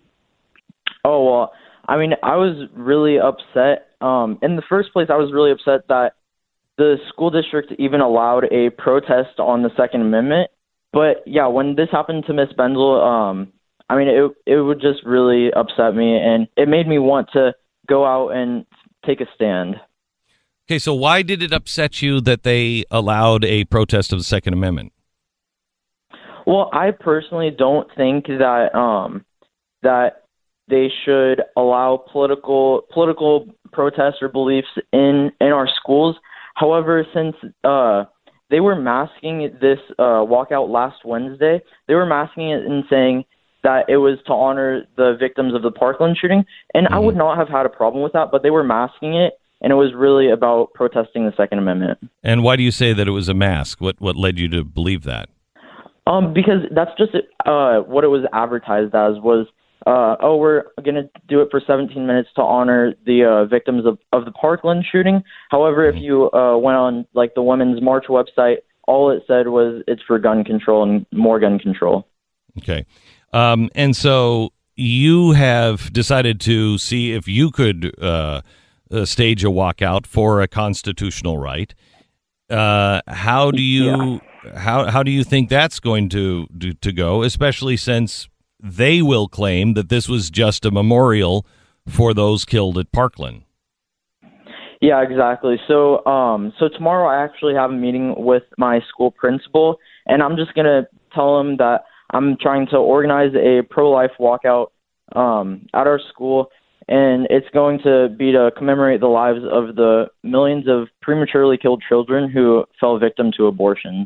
Oh, well, I mean, I was really upset. Um, in the first place, I was really upset that the school district even allowed a protest on the Second Amendment. But, yeah, when this happened to Miss Benzel, um, I mean, it it would just really upset me, and it made me want to go out and take a stand. Okay, so why did it upset you that they allowed a protest of the Second Amendment? Well, I personally don't think that um, that they should allow political political protests or beliefs in, in our schools. However, since uh, they were masking this uh, walkout last Wednesday, they were masking it and saying that it was to honor the victims of the Parkland shooting. And mm-hmm. I would not have had a problem with that, but they were masking it, and it was really about protesting the Second Amendment. And why do you say that it was a mask? What what led you to believe that? Um, because that's just uh, what it was advertised as was, uh, oh, we're going to do it for seventeen minutes to honor the uh, victims of, of the Parkland shooting. However, mm-hmm. if you uh, went on like the Women's March website, all it said was it's for gun control and more gun control. Okay. Um, and so you have decided to see if you could uh, uh, stage a walkout for a constitutional right. Uh, how do you yeah. how how do you think that's going to, to to go? Especially since they will claim that this was just a memorial for those killed at Parkland. Yeah, exactly. So, um, so tomorrow I actually have a meeting with my school principal, and I'm just gonna tell him that I'm trying to organize a pro-life walkout um, at our school, and it's going to be to commemorate the lives of the millions of prematurely killed children who fell victim to abortions.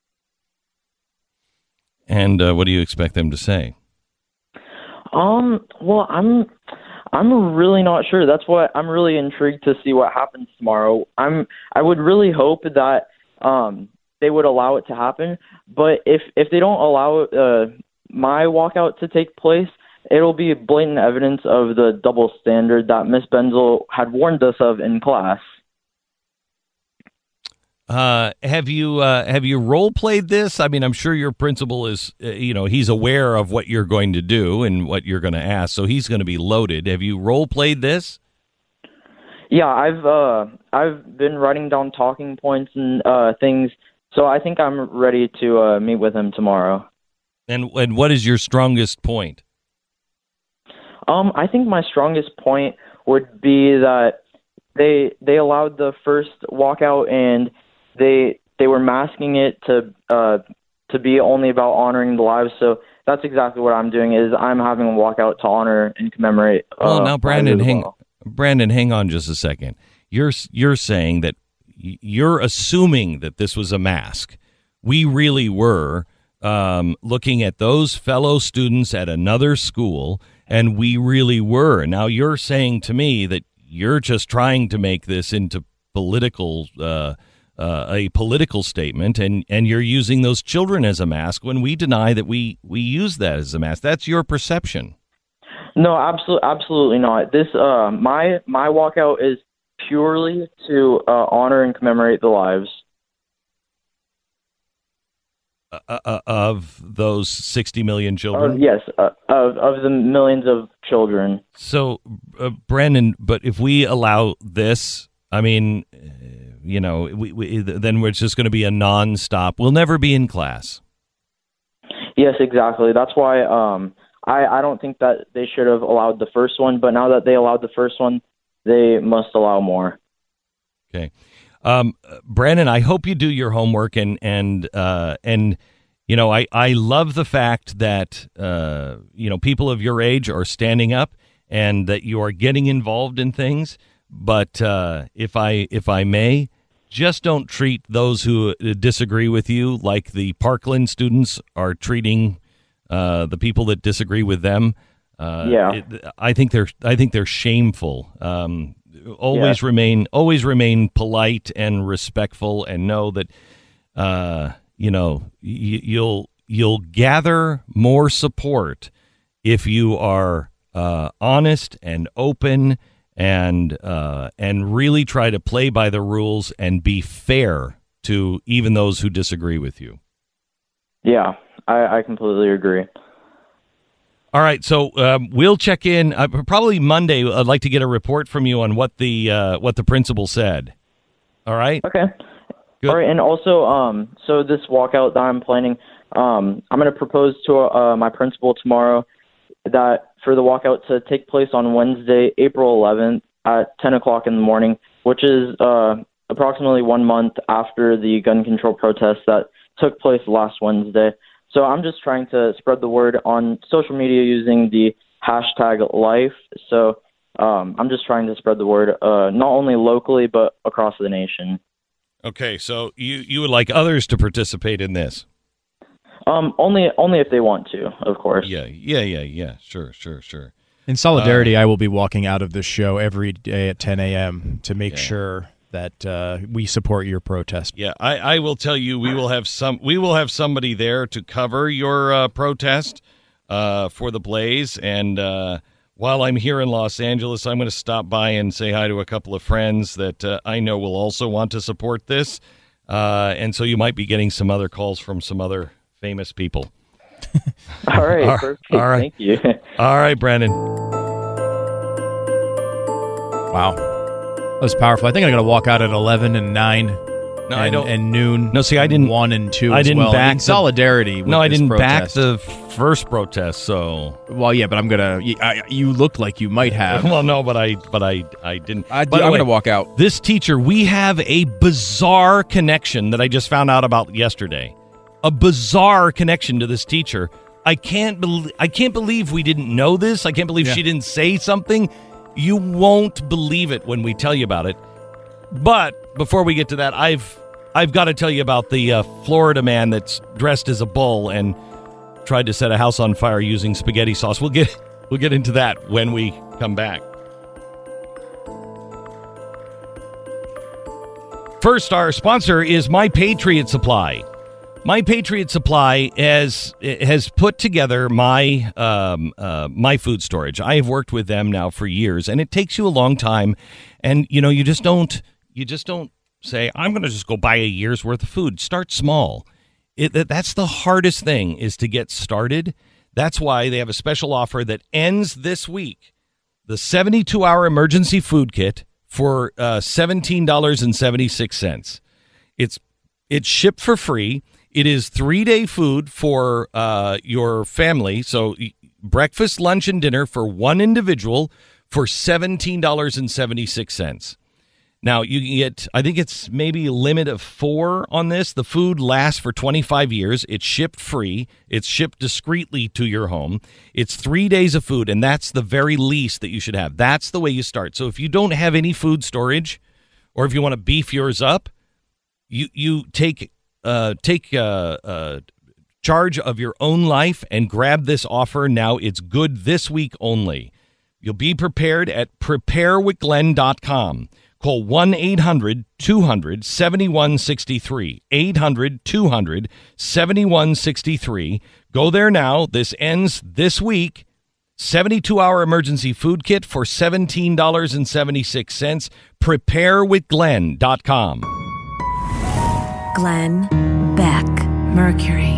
And uh, what do you expect them to say? Um. Well, I'm. I'm really not sure. That's why I'm really intrigued to see what happens tomorrow. I'm. I would really hope that um they would allow it to happen. But if if they don't allow uh, my walkout to take place, it'll be blatant evidence of the double standard that Miss Benzel had warned us of in class. Uh, have you uh, have you role played this? I mean, I'm sure your principal is, uh, you know, he's aware of what you're going to do and what you're going to ask, so he's going to be loaded. Have you role played this? Yeah, I've uh, I've been writing down talking points and uh, things, so I think I'm ready to uh, meet with him tomorrow. And and what is your strongest point? Um, I think my strongest point would be that they they allowed the first walkout and They they were masking it to uh, to be only about honoring the lives. So that's exactly what I'm doing. Is I'm having a walkout to honor and commemorate. Uh, oh, now Brandon, hang well. Brandon, hang on just a second. You're you're saying that you're assuming that this was a mask. We really were um, looking at those fellow students at another school, and we really were. Now you're saying to me that you're just trying to make this into political. Uh, Uh, a political statement, and, and you're using those children as a mask when we deny that we, we use that as a mask. That's your perception. No, absolutely, absolutely not. This uh, my my walkout is purely to uh, honor and commemorate the lives uh, uh, of those sixty million children. Uh, yes, uh, of of the millions of children. So, uh, Brandon, but if we allow this, I mean. You know, we, we, then it's just going to be a nonstop. We'll never be in class. Yes, exactly. That's why um, I, I don't think that they should have allowed the first one. But now that they allowed the first one, they must allow more. Okay, um, Brandon, I hope you do your homework and and uh, and you know, I, I love the fact that uh, you know, people of your age are standing up and that you are getting involved in things. But uh, if I if I may, just don't treat those who disagree with you like the Parkland students are treating uh, the people that disagree with them. Uh, Yeah. it, I think they're I think they're shameful. Um, always Yeah. remain always remain polite and respectful, and know that uh, you know y- you'll you'll gather more support if you are uh, honest and open and uh, and really try to play by the rules and be fair to even those who disagree with you. Yeah, I, I completely agree. All right, so um, we'll check in uh, probably Monday. I'd like to get a report from you on what the uh, what the principal said. All right. Okay. Good. All right, and also, um, so this walkout that I'm planning, um, I'm going to propose to uh, my principal tomorrow that for the walkout to take place on Wednesday, April eleventh at ten o'clock in the morning, which is uh, approximately one month after the gun control protest that took place last Wednesday. So I'm just trying to spread the word on social media using the hashtag life. So um, I'm just trying to spread the word uh, not only locally but across the nation. Okay, so you, you would like others to participate in this? Um, only only if they want to, of course. Yeah, yeah, yeah, yeah. Sure, sure, sure. In solidarity, uh, I will be walking out of this show every day at ten a.m. to make yeah. sure that uh, we support your protest. Yeah, I, I will tell you, we will have some. We will have somebody there to cover your uh, protest uh, for the Blaze. And uh, while I'm here in Los Angeles, I'm going to stop by and say hi to a couple of friends that uh, I know will also want to support this. Uh, and so you might be getting some other calls from some other famous people. All right, all, perfect. All right. Thank you. All right, Brandon. Wow. That was powerful. I think I'm going to walk out at eleven and nine No, and, I don't. and noon. No, see, I didn't. one and two I as didn't well. back in the- solidarity with No, I this didn't protest. back the first protest. So, Well, yeah, but I'm going to... You, I- you looked like you might have. well, no, but I, but I, I didn't. I, By I'm the way, going to walk out. This teacher, we have a bizarre connection that I just found out about yesterday. A bizarre connection to this teacher. I can't believe I can't believe we didn't know this. I can't believe Yeah. she didn't say something. You won't believe it when we tell you about it. But before we get to that, I've I've got to tell you about the uh, Florida man that's dressed as a bull and tried to set a house on fire using spaghetti sauce. We'll get we'll get into that when we come back. First, our sponsor is My Patriot Supply. My Patriot Supply has has put together my um, uh, my food storage. I have worked with them now for years, and it takes you a long time. And you know, you just don't you just don't say, I'm going to just go buy a year's worth of food. Start small. It, that, that's the hardest thing, is to get started. That's why they have a special offer that ends this week. The seventy-two hour emergency food kit for uh, seventeen dollars and seventy-six cents. It's it's shipped for free. It is three-day food for uh, your family. So breakfast, lunch, and dinner for one individual for seventeen dollars and seventy-six cents. Now, you can get, I think it's maybe a limit of four on this. The food lasts for twenty-five years. It's shipped free. It's shipped discreetly to your home. It's three days of food, and that's the very least that you should have. That's the way you start. So if you don't have any food storage, or if you want to beef yours up, you, you take... Uh, take uh, uh, charge of your own life and grab this offer now. It's good this week only. You'll be prepared at prepare with glenn dot com. Call one eight hundred two hundred seventy-one sixty-three. eight hundred two hundred seventy-one sixty-three. Go there now. This ends this week. seventy-two hour emergency food kit for seventeen dollars and seventy-six cents. prepare with glenn dot com. Glenn Beck, Mercury.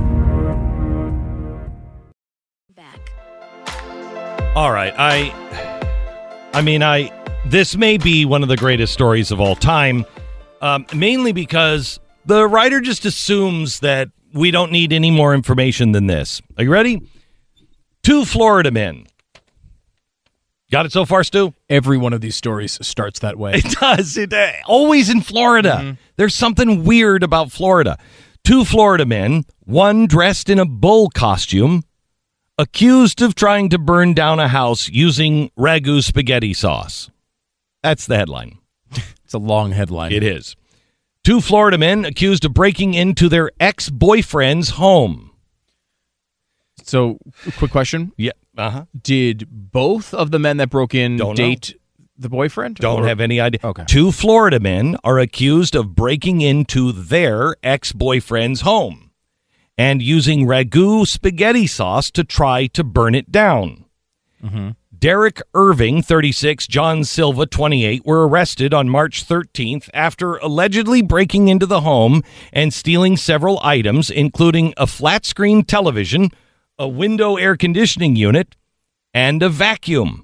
Beck. All right, I I mean, I this may be one of the greatest stories of all time, um, mainly because the writer just assumes that we don't need any more information than this. Are you ready? Two Florida men. Got it so far, Stu? Every one of these stories starts that way. It does. It uh, always in Florida. Mm-hmm. There's something weird about Florida. Two Florida men, one dressed in a bull costume, accused of trying to burn down a house using ragu spaghetti sauce. That's the headline. It's a long headline. It is. Two Florida men accused of breaking into their ex-boyfriend's home. So, quick question. Yeah. Uh-huh. Did both of the men that broke in Don't date the boyfriend? Don't or? have any idea. Okay. Two Florida men are accused of breaking into their ex-boyfriend's home and using ragu spaghetti sauce to try to burn it down. Mm-hmm. Derek Irving, thirty-six, John Silva, twenty-eight, were arrested on March thirteenth after allegedly breaking into the home and stealing several items, including a flat-screen television, a window air conditioning unit, and a vacuum.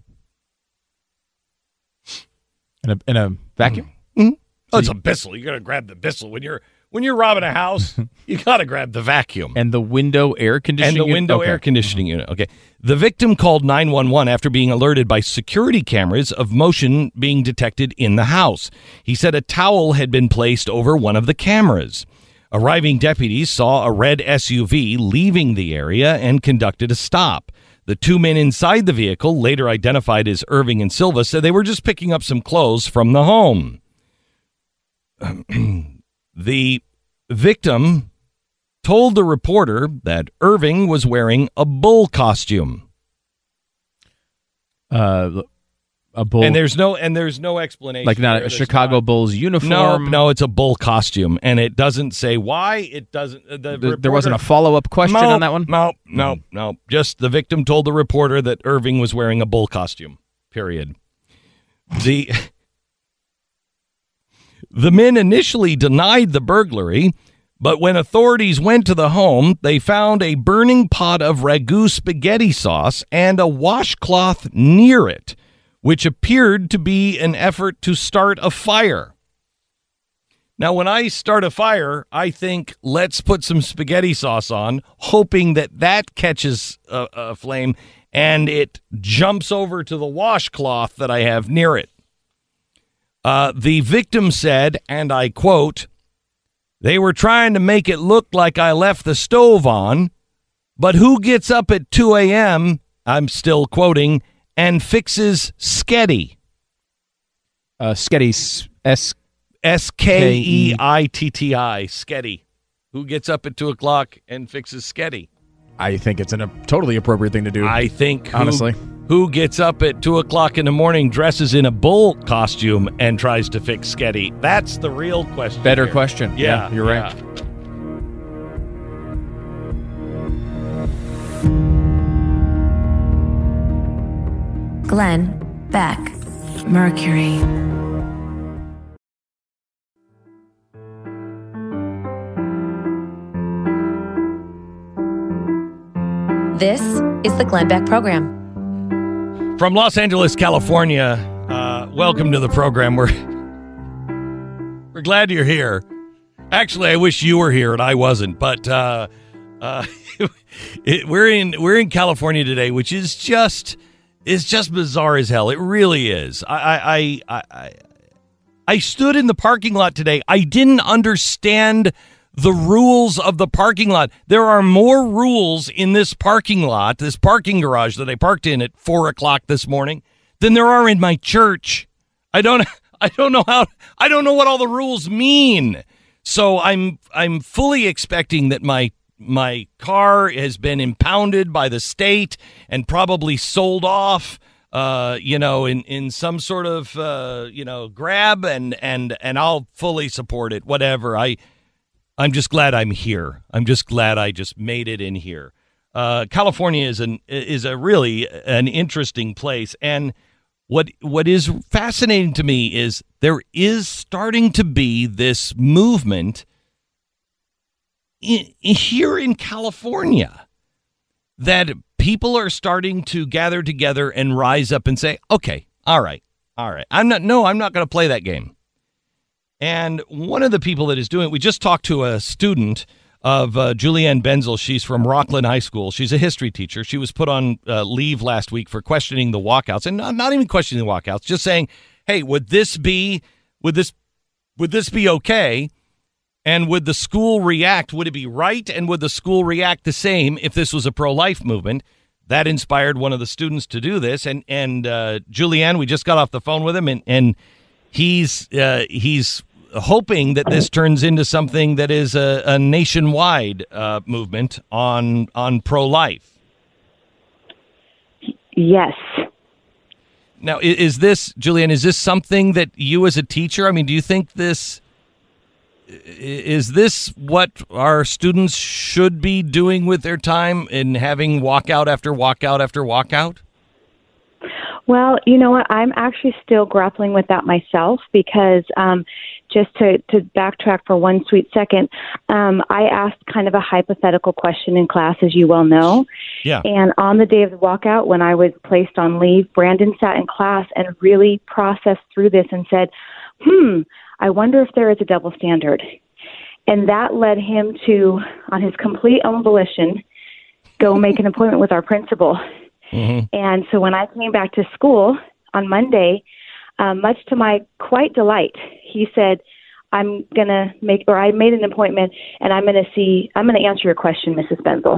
In a, in a vacuum? Mm-hmm. Oh, it's a Bissell. You got to grab the Bissell when you're when you're robbing a house. You got to grab the vacuum And the window air conditioning and the unit? window Okay. air conditioning unit. Okay. The victim called nine one one after being alerted by security cameras of motion being detected in the house. He said a towel had been placed over one of the cameras. Arriving deputies saw a red S U V leaving the area and conducted a stop. The two men inside the vehicle, later identified as Irving and Silva, said they were just picking up some clothes from the home. The victim told the reporter that Irving was wearing a bull costume. Uh, a bull, And there's no and there's no explanation. like not there. a There's Chicago not- Bulls No, uniform. no, it's a bull costume, and it doesn't say why. It doesn't. The There, reporter, there wasn't a follow up question no, on that one. No, no, no. Just the victim told the reporter that Irving was wearing a bull costume. Period. The the men initially denied the burglary, but when authorities went to the home, they found a burning pot of ragu spaghetti sauce and a washcloth near it, which appeared to be an effort to start a fire. Now, when I start a fire, I think, let's put some spaghetti sauce on, hoping that that catches a, a flame and it jumps over to the washcloth that I have near it. Uh, the victim said, and I quote, "They were trying to make it look like I left the stove on, but who gets up at two a.m., I'm still quoting, and fixes sketty?" Uh, Sketty, S. S K E I T T I, sketty. Who gets up at two o'clock and fixes sketty? I think it's an, a totally appropriate thing to do. I think, who, honestly. who gets up at two o'clock in the morning, dresses in a bull costume, and tries to fix sketty? That's the real question. Better here. question. Yeah, Yeah, you're yeah. right. Glenn Beck, Mercury. This is the Glenn Beck Program. From Los Angeles, California, uh, welcome to the program. We're, we're glad you're here. Actually, I wish you were here and I wasn't, but uh, uh, it, we're in we're in California today, which is just is just bizarre as hell. It really is. I I I I, I stood in the parking lot today. I didn't understand the rules of the parking lot. There are more rules in this parking lot, this parking garage that I parked in at four o'clock this morning, than there are in my church. I don't, I don't know how, I don't know what all the rules mean. So I'm, I'm fully expecting that my, my car has been impounded by the state and probably sold off, uh, you know, in, in some sort of, uh, you know, grab, and, and, and I'll fully support it. Whatever. I, I'm just glad I'm here. I'm just glad I just made it in here. Uh, California is an is a really an interesting place, and what what is fascinating to me is there is starting to be this movement in, here in California that people are starting to gather together and rise up and say, "Okay, all right, all right. I'm not. No, I'm not going to play that game." And one of the people that is doing it, we just talked to a student of uh, Julianne Benzel. She's from Rockland High School. She's a history teacher. She was put on uh, leave last week for questioning the walkouts, and not, not even questioning the walkouts, just saying, "Hey, would this be would this would this be okay? And would the school react? Would it be right? And would the school react the same if this was a pro-life movement?" That inspired one of the students to do this, and and uh, Julianne, we just got off the phone with him, and and. He's uh, he's hoping that this turns into something that is a, a nationwide uh, movement on on pro-life. Yes. Now, i- is this, Julianne, is this something that you as a teacher, I mean, do you think this, i- is this what our students should be doing with their time in having walkout after walkout after walkout? Well, you know what? I'm actually still grappling with that myself because um, just to, to backtrack for one sweet second, um, I asked kind of a hypothetical question in class, as you well know. Yeah. And on the day of the walkout, when I was placed on leave, Brandon sat in class and really processed through this and said, hmm, I wonder if there is a double standard. And that led him to, on his complete own volition, go make an appointment with our principal. Mm-hmm. And so when I came back to school on Monday, um, much to my quite delight, he said, I'm going to make, or I made an appointment and I'm going to see, I'm going to answer your question, Missus Benzel.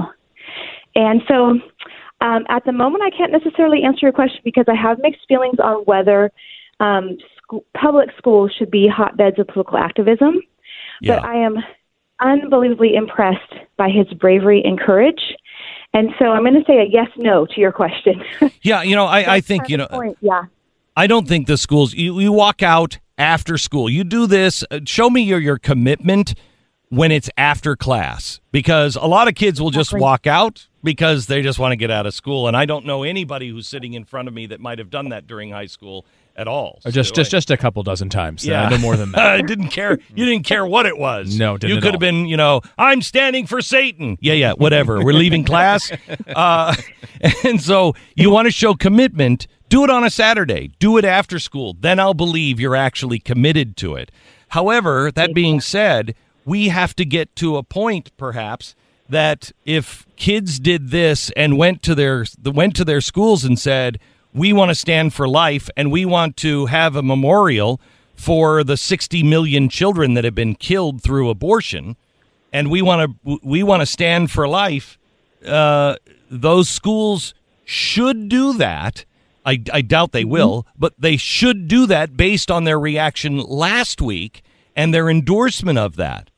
And so um, at the moment, I can't necessarily answer your question because I have mixed feelings on whether um, school, public schools should be hotbeds of political activism. Yeah. But I am unbelievably impressed by his bravery and courage. And so I'm going to say a yes, no to your question. Yeah, you know, I, I think, you know, point. Yeah. I don't think the schools, you, you walk out after school. You do this, uh, show me your, your commitment when it's after class. Because a lot of kids will just walk out because they just want to get out of school. And I don't know anybody who's sitting in front of me that might have done that during high school at all. Or just, so just, I, just a couple dozen times. Yeah. Uh, no more than that. I didn't care. You didn't care what it was. No, didn't You at could all. have been, you know, I'm standing for Satan. Yeah, yeah, whatever. We're leaving class. Uh, and so you want to show commitment. Do it on a Saturday. Do it after school. Then I'll believe you're actually committed to it. However, that being said, we have to get to a point, perhaps, that if kids did this and went to their went to their schools and said, we want to stand for life and we want to have a memorial for the sixty million children that have been killed through abortion, and we want to we want to stand for life, uh, those schools should do that. I, I doubt they will, but they should do that based on their reaction last week and their endorsement of that.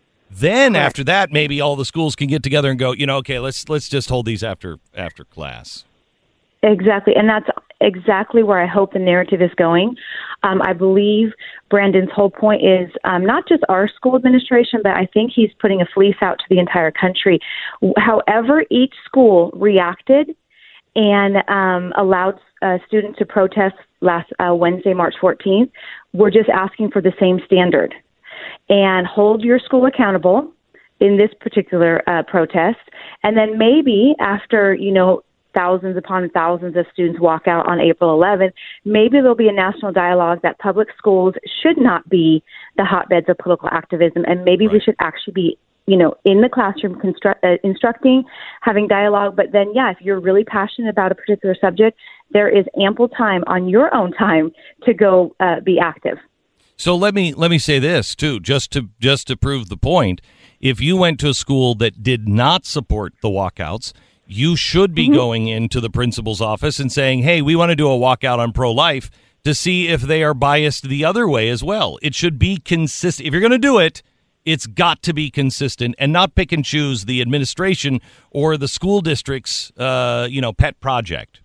Then Correct. After that, maybe all the schools can get together and go, you know, okay, let's let's just hold these after after class. Exactly. And that's exactly where I hope the narrative is going. Um, I believe Brandon's whole point is um, not just our school administration, but I think he's putting a fleece out to the entire country. However, each school reacted and um, allowed uh, students to protest last uh, Wednesday, March fourteenth, we're just asking for the same standard. And hold your school accountable in this particular uh, protest. And then maybe after, you know, thousands upon thousands of students walk out on April eleventh, maybe there'll be a national dialogue that public schools should not be the hotbeds of political activism. And maybe right. we should actually be, you know, in the classroom construct, uh, instructing, having dialogue. But then, yeah, if you're really passionate about a particular subject, there is ample time on your own time to go uh, be active. So let me let me say this too, just to just to prove the point. If you went to a school that did not support the walkouts, you should be mm-hmm. going into the principal's office and saying, "Hey, we want to do a walkout on pro-life," to see if they are biased the other way as well. It should be consistent. If you're going to do it, it's got to be consistent and not pick and choose the administration or the school district's, uh, you know, pet project.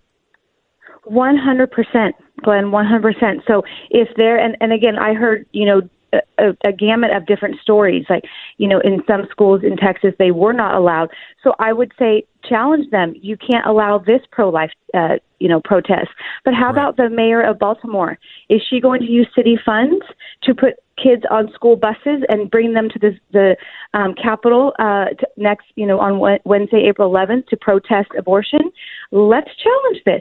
one hundred percent, Glenn, one hundred percent. So if there, and, and again, I heard, you know, a, a gamut of different stories. Like, you know, in some schools in Texas, they were not allowed. So I would say challenge them. You can't allow this pro-life, uh, you know, protest. But how Right. about the mayor of Baltimore? Is she going to use city funds to put kids on school buses and bring them to the, the um, Capitol uh, to next, you know, on Wednesday, April eleventh to protest abortion? Let's challenge this.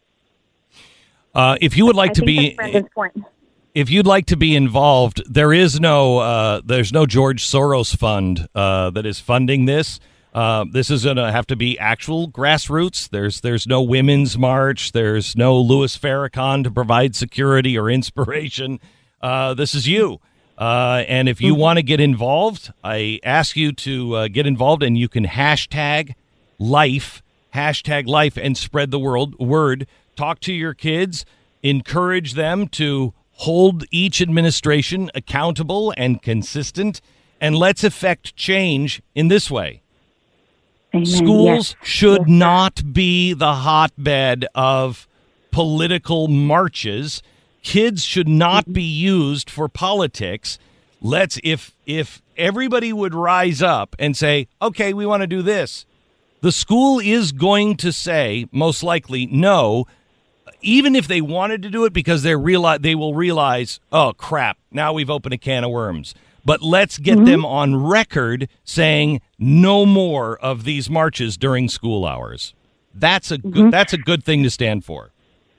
Uh, if you would like I to think be, that's Brandon's point. if you'd like to be involved, there is no, uh, there's no George Soros fund uh, that is funding this. Uh, this is going to have to be actual grassroots. There's, there's no women's march. There's no Louis Farrakhan to provide security or inspiration. Uh, this is you. Uh, and if you mm-hmm. want to get involved, I ask you to uh, get involved, and you can hashtag life, hashtag life, and spread the world word. Talk to your kids, encourage them to hold each administration accountable and consistent, and let's effect change in this way. Amen. Schools Yes. should Yes. not be the hotbed of political marches. Kids should not be used for politics. Let's if if everybody would rise up and say, okay, we want to do this. The school is going to say, most likely, no, even if they wanted to do it, because they realize they will realize, oh crap, now we've opened a can of worms. But let's get Mm-hmm. them on record saying no more of these marches during school hours. That's a good, Mm-hmm. that's a good thing to stand for.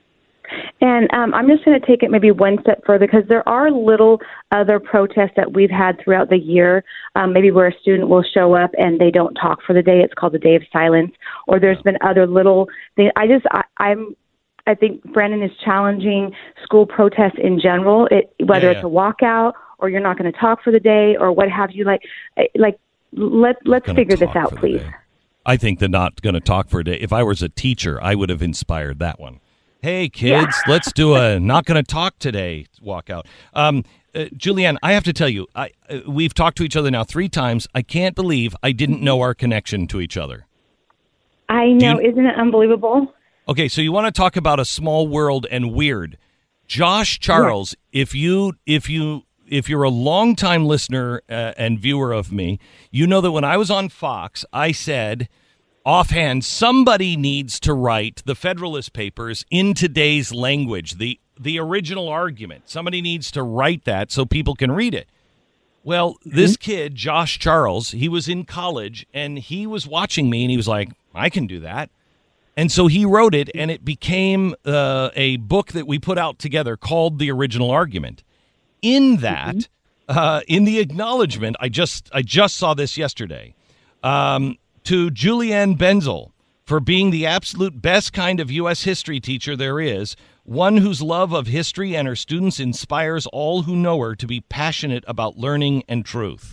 And um, I'm just going to take it maybe one step further, because there are little other protests that we've had throughout the year, um, maybe where a student will show up and they don't talk for the day. It's called the Day of Silence. Or there's been other little things. I just, I, I'm, I think Brandon is challenging school protests in general, it, whether Yeah, yeah. it's a walkout or you're not going to talk for the day or what have you. Like, like let, let's Gonna figure this talk out, for the please. day. I think they're not going to talk for a day. If I was a teacher, I would have inspired that one. Hey, kids, let's do a not going to talk today walkout. Um, uh, Julianne, I have to tell you, I uh, we've talked to each other now three times. I can't believe I didn't know our connection to each other. I know. you- Isn't it unbelievable? Okay, so you want to talk about a small world and weird. Josh Charles, if you if you if you're a longtime listener uh, and viewer of me, you know that when I was on Fox, I said offhand, somebody needs to write the Federalist Papers in today's language, the the original argument. Somebody needs to write that so people can read it. Well, this kid, Josh Charles, he was in college and he was watching me and he was like, I can do that. And so he wrote it, and it became uh, a book that we put out together called The Original Argument. In that, uh, in the acknowledgement, I just I just saw this yesterday, um, to Julianne Benzel for being the absolute best kind of U S history teacher there is, one whose love of history and her students inspires all who know her to be passionate about learning and truth.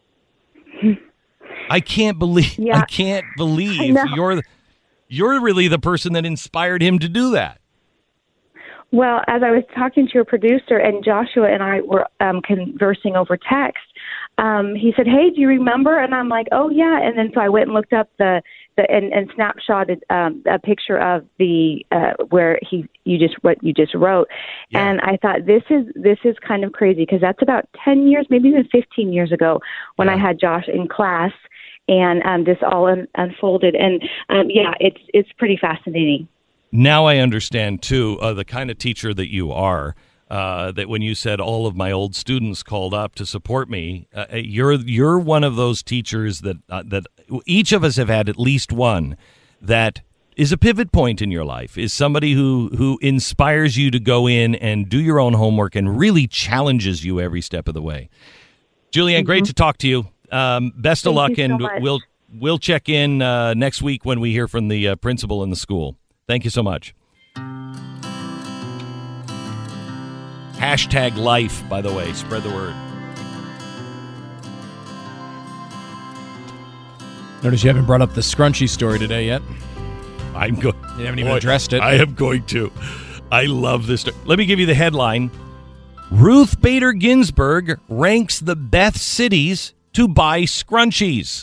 I can't believe Yeah. I can't believe I know. you're the, you're really the person that inspired him to do that. Well, as I was talking to your producer and Joshua and I were um, conversing over text, um, he said, "Hey, do you remember?" And I'm like, "Oh yeah." And then so I went and looked up the, the and, and snapshotted um, a picture of the uh, where he you just what you just wrote, Yeah. and I thought this is this is kind of crazy because that's about ten years, maybe even fifteen years ago when I Yeah. had Josh in class. And um, this all un- unfolded, and um, yeah, it's it's pretty fascinating. Now I understand, too, uh, the kind of teacher that you are, uh, that when you said all of my old students called up to support me, uh, you're you're one of those teachers that uh, that each of us have had at least one that is a pivot point in your life, is somebody who, who inspires you to go in and do your own homework and really challenges you every step of the way. Julianne, great to talk to you. Um, best of Thank luck, you so and much. we'll we'll check in uh, next week when we hear from the uh, principal in the school. Thank you so much. Hashtag life, by the way. Spread the word. Notice you haven't brought up the scrunchy story today yet. I'm going. You haven't even addressed it. I am going to. I love this story. Let me give you the headline. Ruth Bader Ginsburg ranks the best cities to buy scrunchies.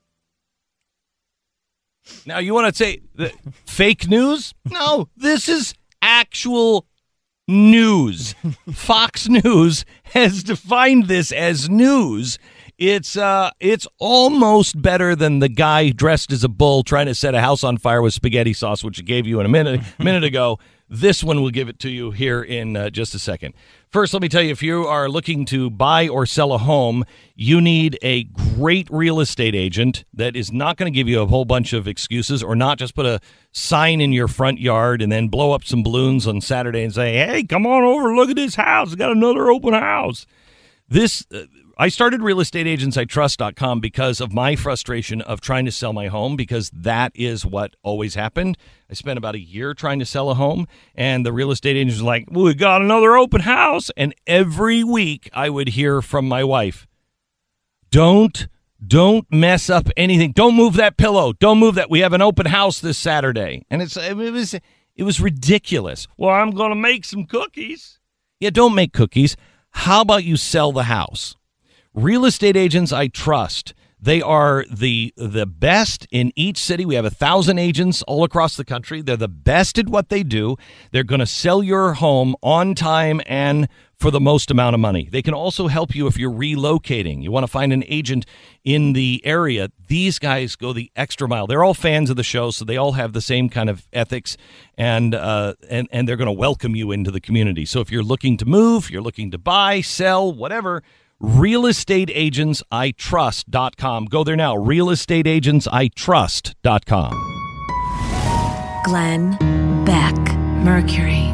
Now, you want to say the fake news? No, this is actual news. Fox News has defined this as news. It's uh, it's almost better than the guy dressed as a bull trying to set a house on fire with spaghetti sauce, which I gave you in a minute minute ago. This one will give it to you here in uh, just a second. First, let me tell you, if you are looking to buy or sell a home, you need a great real estate agent that is not going to give you a whole bunch of excuses or not just put a sign in your front yard and then blow up some balloons on Saturday and say, hey, come on over, look at this house. It's got another open house. This uh, I started real estate agents I trust dot com because of my frustration of trying to sell my home, because that is what always happened. I spent about a year trying to sell a home, and the real estate agent was like, well, we got another open house. And every week I would hear from my wife, don't, don't mess up anything. Don't move that pillow. Don't move that. We have an open house this Saturday. And it's it was it was ridiculous. Well, I'm going to make some cookies. Yeah, don't make cookies. How about you sell the house? Real estate agents I trust. They are the the best in each city. We have a thousand agents all across the country. They're the best at what they do. They're going to sell your home on time and for the most amount of money. They can also help you if you're relocating. You want to find an agent in the area. These guys go the extra mile. They're all fans of the show, so they all have the same kind of ethics, and uh, and and they're going to welcome you into the community. So if you're looking to move, you're looking to buy, sell, whatever, real estate agents I trust dot com. Go there now, real estate agents I trust dot com. Glenn Beck, Mercury.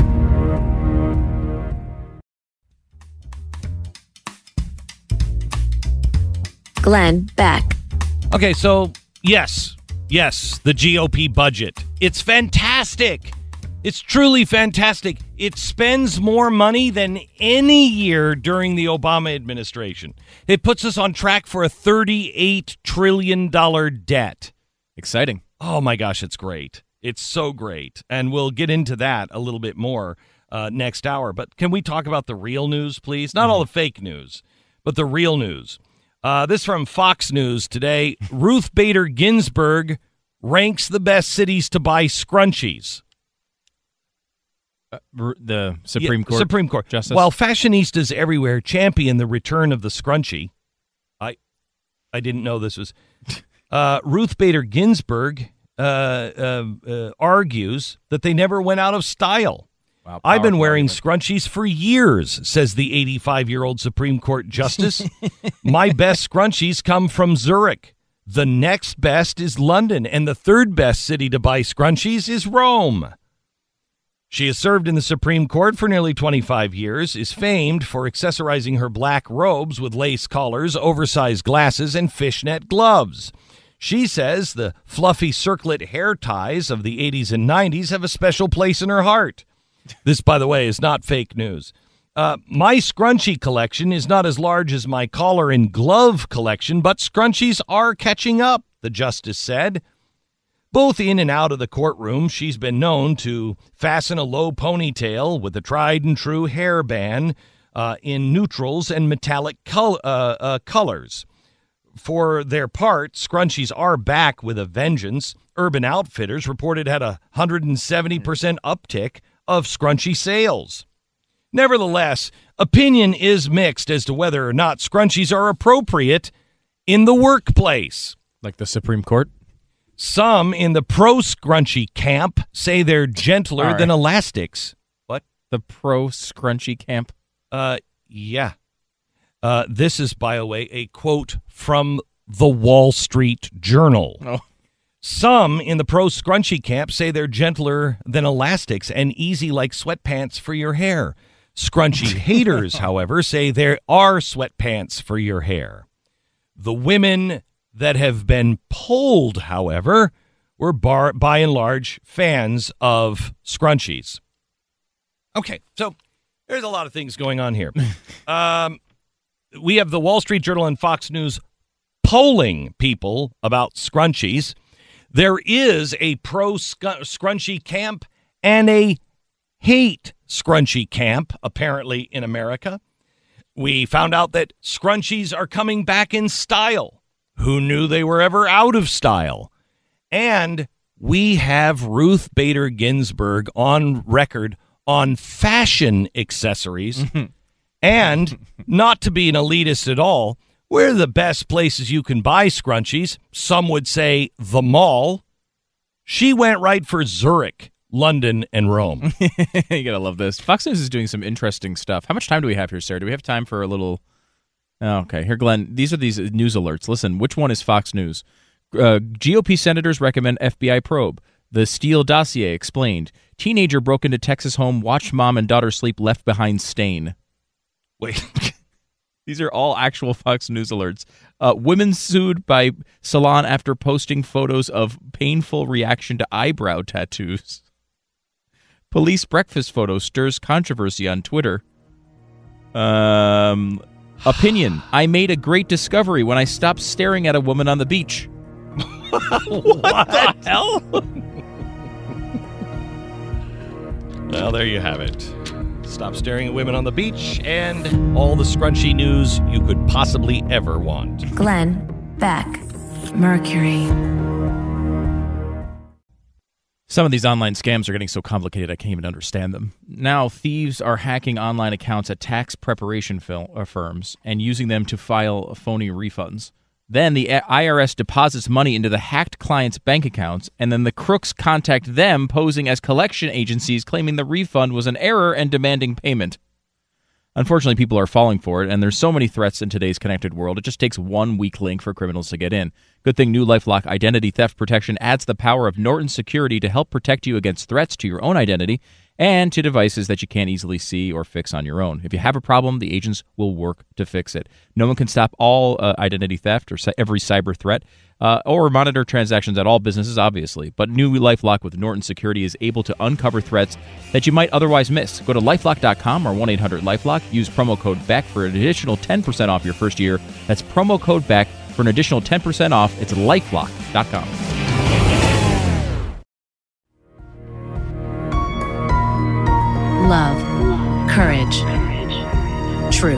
Glenn Beck. Okay, so yes, yes, the G O P budget. It's fantastic. It's truly fantastic. It spends more money than any year during the Obama administration. It puts us on track for a thirty-eight trillion dollars debt. Exciting. Oh, my gosh, it's great. It's so great. And we'll get into that a little bit more uh, next hour. But can we talk about the real news, please? Not all the fake news, but the real news. Uh, this from Fox News today. Ruth Bader Ginsburg ranks the best cities to buy scrunchies. Uh, the Supreme yeah, Court Supreme Court Justice. While fashionistas everywhere champion the return of the scrunchie, I I didn't know this was uh, Ruth Bader Ginsburg uh, uh, uh, argues that they never went out of style. Wow, I've been wearing argument. scrunchies for years, says the eighty-five-year-old Supreme Court justice. My best scrunchies come from Zurich. The next best is London, and the third best city to buy scrunchies is Rome. She has served in the Supreme Court for nearly twenty-five years, is famed for accessorizing her black robes with lace collars, oversized glasses, and fishnet gloves. She says the fluffy circlet hair ties of the eighties and nineties have a special place in her heart. This, by the way, is not fake news. Uh, my scrunchie collection is not as large as my collar and glove collection, but scrunchies are catching up, the justice said. Both in and out of the courtroom, she's been known to fasten a low ponytail with a tried-and-true hairband uh, in neutrals and metallic col- uh, uh, colors. For their part, scrunchies are back with a vengeance. Urban Outfitters reported had a one hundred seventy percent uptick of scrunchie sales. Nevertheless, opinion is mixed as to whether or not scrunchies are appropriate in the workplace. Like the Supreme Court? Some in the pro-scrunchie camp say they're gentler right. than elastics. What? The pro-scrunchie camp? Uh, yeah. Uh, this is, by the way, a quote from the Wall Street Journal. Oh. Some in the pro-scrunchie camp say they're gentler than elastics and easy like sweatpants for your hair. Scrunchie haters, however, say there are sweatpants for your hair. The women that have been polled, however, were bar- by and large fans of scrunchies. Okay, so there's a lot of things going on here. um, we have the Wall Street Journal and Fox News polling people about scrunchies. There is a pro-scrunchie camp and a hate scrunchie camp, apparently, in America. We found out that scrunchies are coming back in style. Who knew they were ever out of style? And we have Ruth Bader Ginsburg on record on fashion accessories. And, not to be an elitist at all, where are the best places you can buy scrunchies? Some would say the mall. She went right for Zurich, London, and Rome. You gotta love this. Fox News is doing some interesting stuff. How much time do we have here, Sarah? Do we have time for a little... Oh, okay, here, Glenn. These are these news alerts. Listen, which one is Fox News? Uh, G O P senators recommend F B I probe. The Steele dossier explained. Teenager broke into Texas home, watched mom and daughter sleep, left behind stain. Wait... These are all actual Fox News alerts. Uh, women sued by salon after posting photos of painful reaction to eyebrow tattoos. Police breakfast photo stirs controversy on Twitter. Um, opinion. I made a great discovery when I stopped staring at a woman on the beach. What the hell? Well, there you have it. Stop staring at women on the beach and all the scrunchy news you could possibly ever want. Glenn Beck, Mercury. Some of these online scams are getting so complicated I can't even understand them. Now, thieves are hacking online accounts at tax preparation fil- uh, firms and using them to file phony refunds. Then the I R S deposits money into the hacked clients' bank accounts, and then the crooks contact them posing as collection agencies claiming the refund was an error and demanding payment. Unfortunately, people are falling for it, and there's so many threats in today's connected world, it just takes one weak link for criminals to get in. Good thing new LifeLock Identity Theft Protection adds the power of Norton Security to help protect you against threats to your own identity and to devices that you can't easily see or fix on your own. If you have a problem, the agents will work to fix it. No one can stop all uh, identity theft or ci- every cyber threat uh, or monitor transactions at all businesses, obviously. But new LifeLock with Norton Security is able to uncover threats that you might otherwise miss. Go to lifelock dot com or one eight hundred LifeLock. Use promo code B E C K for an additional ten percent off your first year. That's promo code B E C K for an additional ten percent off. It's lifelock dot com. Love, courage, truth.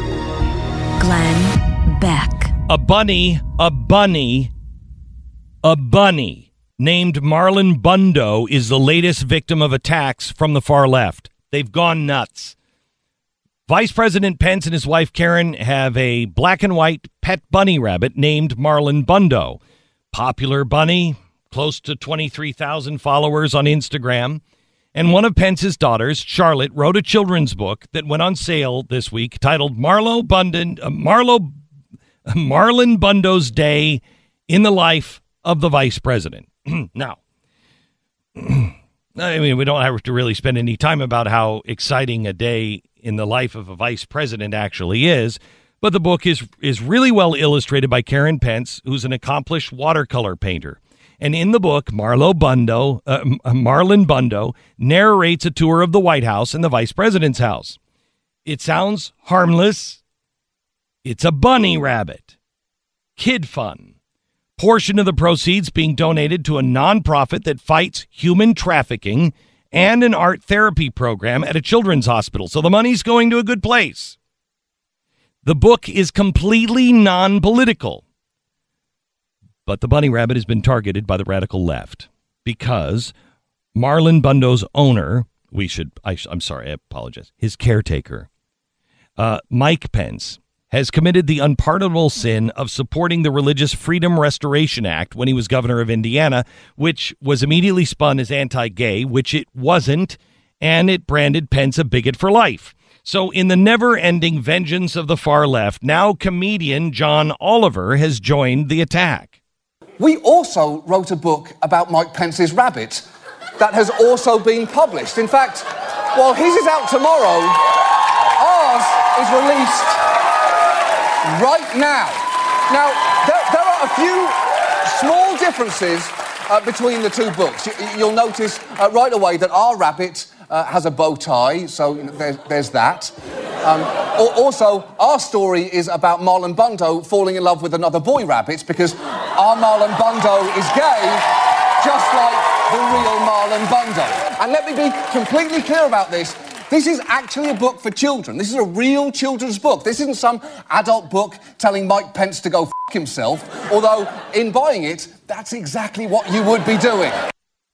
Glenn Beck. A bunny, a bunny, a bunny named Marlon Bundo is the latest victim of attacks from the far left. They've gone nuts. Vice President Pence and his wife Karen have a black and white pet bunny rabbit named Marlon Bundo. Popular bunny, close to twenty-three thousand followers on Instagram. And one of Pence's daughters, Charlotte, wrote a children's book that went on sale this week titled Marlo Bundon, uh, Marlo, uh, Marlon Bundo's Day in the Life of the Vice President. Now, I mean, we don't have to really spend any time about how exciting a day in the life of a vice president actually is, but the book is is really well illustrated by Karen Pence, who's an accomplished watercolor painter. And in the book, Marlo Bundo, uh, Marlon Bundo narrates a tour of the White House and the vice president's house. It sounds harmless. It's a bunny rabbit. Kid fun. Portion of the proceeds being donated to a nonprofit that fights human trafficking and an art therapy program at a children's hospital. So the money's going to a good place. The book is completely non-political. But the bunny rabbit has been targeted by the radical left because Marlon Bundo's owner, we should, I, I'm sorry, I apologize, his caretaker, uh, Mike Pence, has committed the unpardonable sin of supporting the Religious Freedom Restoration Act when he was governor of Indiana, which was immediately spun as anti-gay, which it wasn't, and it branded Pence a bigot for life. So in the never-ending vengeance of the far left, now comedian John Oliver has joined the attack. We also wrote a book about Mike Pence's rabbit that has also been published. In fact, while his is out tomorrow, ours is released right now. Now, there, there are a few small differences uh, between the two books. You, you'll notice uh, right away that our rabbit uh, has a bow tie, so you know, there's, there's that. Um, also, our story is about Marlon Bundo falling in love with another boy rabbit because our Marlon Bundo is gay, just like the real Marlon Bundo. And let me be completely clear about this. This is actually a book for children. This is a real children's book. This isn't some adult book telling Mike Pence to go f*** himself, although in buying it, that's exactly what you would be doing. Isn't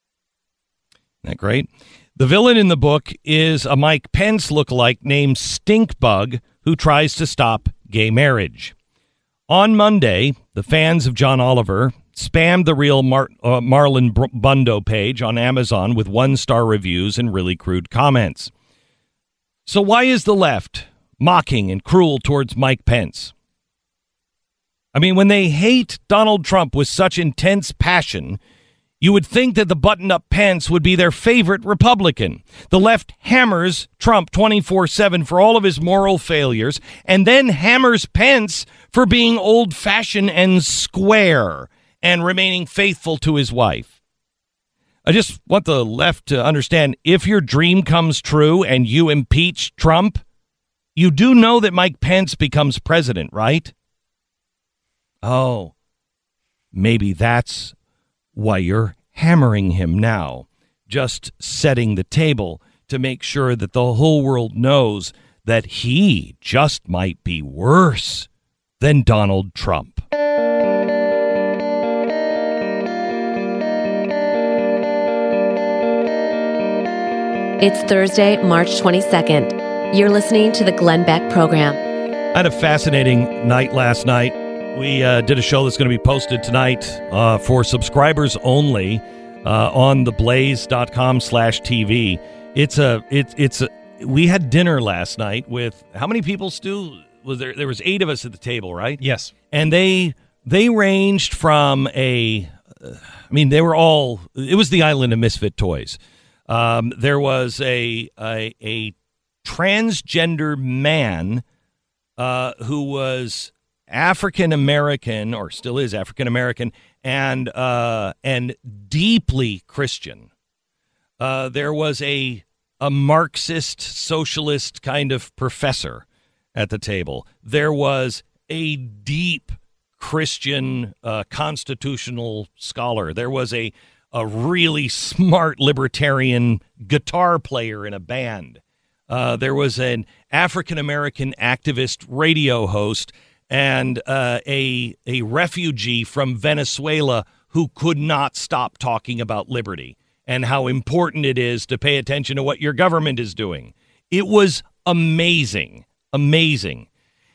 that great? The villain in the book is a Mike Pence lookalike named Stinkbug who tries to stop gay marriage. On Monday, the fans of John Oliver spammed the real Mar- uh, Marlon Bundo page on Amazon with one-star reviews and really crude comments. So why is the left mocking and cruel towards Mike Pence? I mean, when they hate Donald Trump with such intense passion, you would think that the button-up Pence would be their favorite Republican. The left hammers Trump twenty-four seven for all of his moral failures and then hammers Pence for being old-fashioned and square and remaining faithful to his wife. I just want the left to understand, if your dream comes true and you impeach Trump, you do know that Mike Pence becomes president, right? Oh, maybe that's why you're hammering him now, just setting the table to make sure that the whole world knows that he just might be worse than Donald Trump. It's Thursday, March twenty-second. You're listening to the Glenn Beck Program. I had a fascinating night last night. We uh, did a show that's going to be posted tonight uh, for subscribers only uh, on the blaze dot com slash T V. It's a, it's, it's a, we had dinner last night with, how many people, Stu? Was there, there was eight of us at the table, right? Yes. And they, they ranged from a, uh, I mean, they were all, it was the island of misfit toys. Um, there was a, a, a transgender man uh, who was African American, or still is African American, and uh, and deeply Christian. Uh, there was a a Marxist socialist kind of professor at the table. There was a deep Christian uh, constitutional scholar. There was a a really smart libertarian guitar player in a band. Uh, there was an African American activist radio host and uh, a a refugee from Venezuela who could not stop talking about liberty and how important it is to pay attention to what your government is doing. It was amazing, amazing.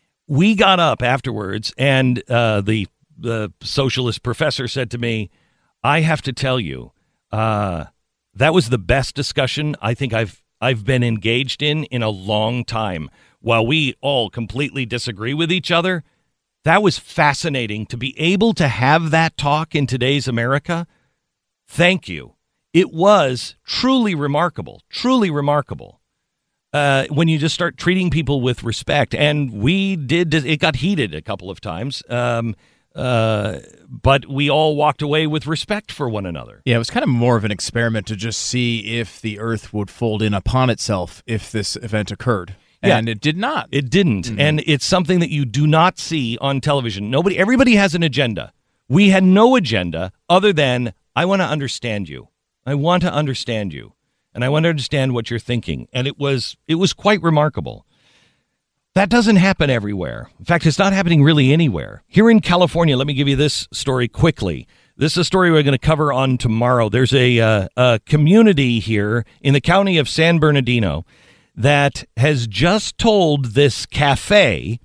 We got up afterwards, and uh, the the socialist professor said to me, I have to tell you, uh, that was the best discussion I think I've I've been engaged in in a long time. While we all completely disagree with each other, that was fascinating to be able to have that talk in today's America. Thank you. It was truly remarkable, truly remarkable. Uh, when you just start treating people with respect, and we did, it got heated a couple of times. Um, Uh, but we all walked away with respect for one another. Yeah, it was kind of more of an experiment to just see if the earth would fold in upon itself if this event occurred. Yeah. And it did not. It didn't. Mm-hmm. And it's something that you do not see on television. Nobody, everybody has an agenda. We had no agenda other than, I want to understand you. I want to understand you. And I want to understand what you're thinking. And it was, it was quite remarkable. That doesn't happen everywhere. In fact, it's not happening really anywhere. Here in California, let me give you this story quickly. This is a story we're going to cover on tomorrow. There's a, uh, a community here in the county of San Bernardino that has just told this cafe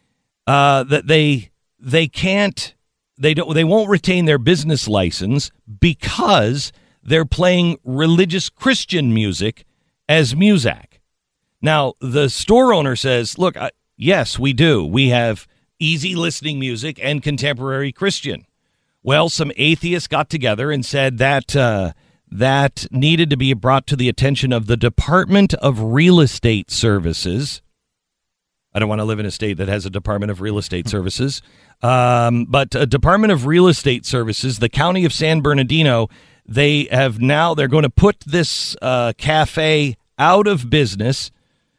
uh, that they they can't they don't they won't retain their business license because they're playing religious Christian music as Muzak. Now, the store owner says, look, uh, yes, we do. We have easy listening music and contemporary Christian. Well, some atheists got together and said that uh, that needed to be brought to the attention of the Department of Real Estate Services. I don't want to live in a state that has a Department of Real Estate Services. Um, but a Department of Real Estate Services, the county of San Bernardino, they have now, they're going to put this uh, cafe out of business.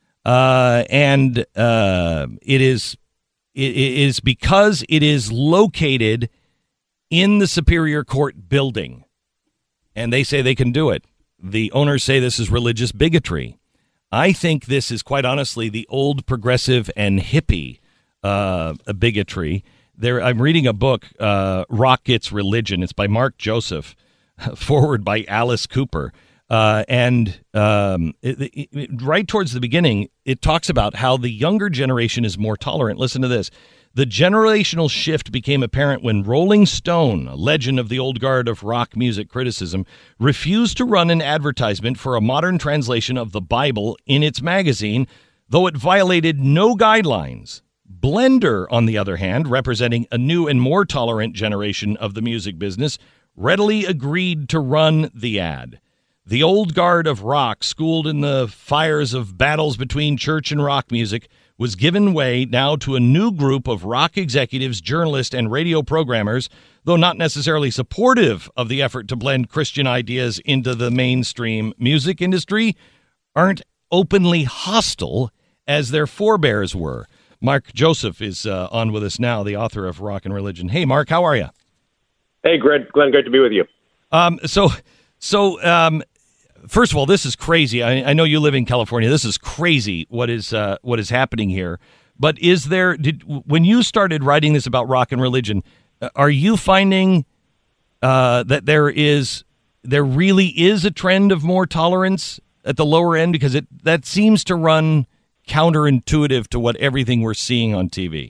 Uh, and uh, it is it, it is because it is located in the Superior Court building, and they say they can do it. The owners say this is religious bigotry. I think this is, quite honestly, the old progressive and hippie uh, bigotry. There, I'm reading a book, uh, Rock Gets Religion. It's by Mark Joseph, forward by Alice Cooper. Uh, and um, it, it, it, right towards the beginning, it talks about how the younger generation is more tolerant. Listen to this. The generational shift became apparent when Rolling Stone, a legend of the old guard of rock music criticism, refused to run an advertisement for a modern translation of the Bible in its magazine, though it violated no guidelines. Blender, on the other hand, representing a new and more tolerant generation of the music business, readily agreed to run the ad. The old guard of rock, schooled in the fires of battles between church and rock music, was given way now to a new group of rock executives, journalists, and radio programmers, though not necessarily supportive of the effort to blend Christian ideas into the mainstream music industry, aren't openly hostile as their forebears were. Mark Joseph is uh, on with us now, the author of Rock and Religion. Hey, Mark, how are you? Hey, Glenn, Glenn, great to be with you. Um, so, so, um, First of all, this is crazy. I, I know you live in California. This is crazy what is uh, what is happening here. But is there did when you started writing this about rock and religion, are you finding uh, that there is there really is a trend of more tolerance at the lower end? Because it that seems to run counterintuitive to what everything we're seeing on T V.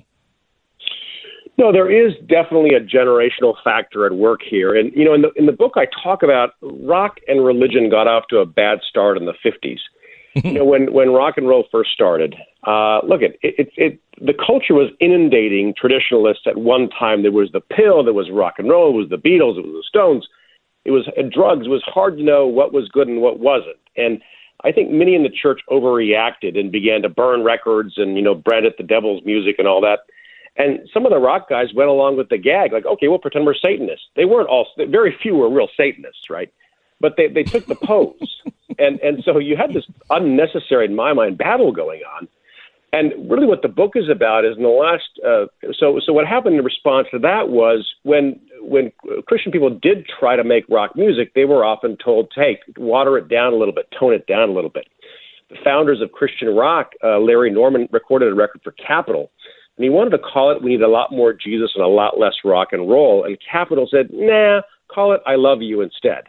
No, there is definitely a generational factor at work here. And, you know, in the in the book, I talk about rock and religion got off to a bad start in the fifties. You know, when, when rock and roll first started, uh, look, it, it, it, the culture was inundating traditionalists at one time. There was the pill, there was rock and roll, it was the Beatles, it was the Stones, it was uh, drugs. It was hard to know what was good and what wasn't. And I think many in the church overreacted and began to burn records and, you know, brand it the devil's music and all that. And some of the rock guys went along with the gag, like, okay, we'll pretend we're Satanists. They weren't all, very few were real Satanists, right? But they, they took the pose. and and so you had this unnecessary, in my mind, battle going on. And really what the book is about is in the last, uh, so so what happened in response to that was when when Christian people did try to make rock music, they were often told, hey, water it down a little bit, tone it down a little bit. The founders of Christian rock, uh, Larry Norman, recorded a record for Capitol. And he wanted to call it, we need a lot more Jesus and a lot less rock and roll. And Capitol said, nah, call it I Love You instead.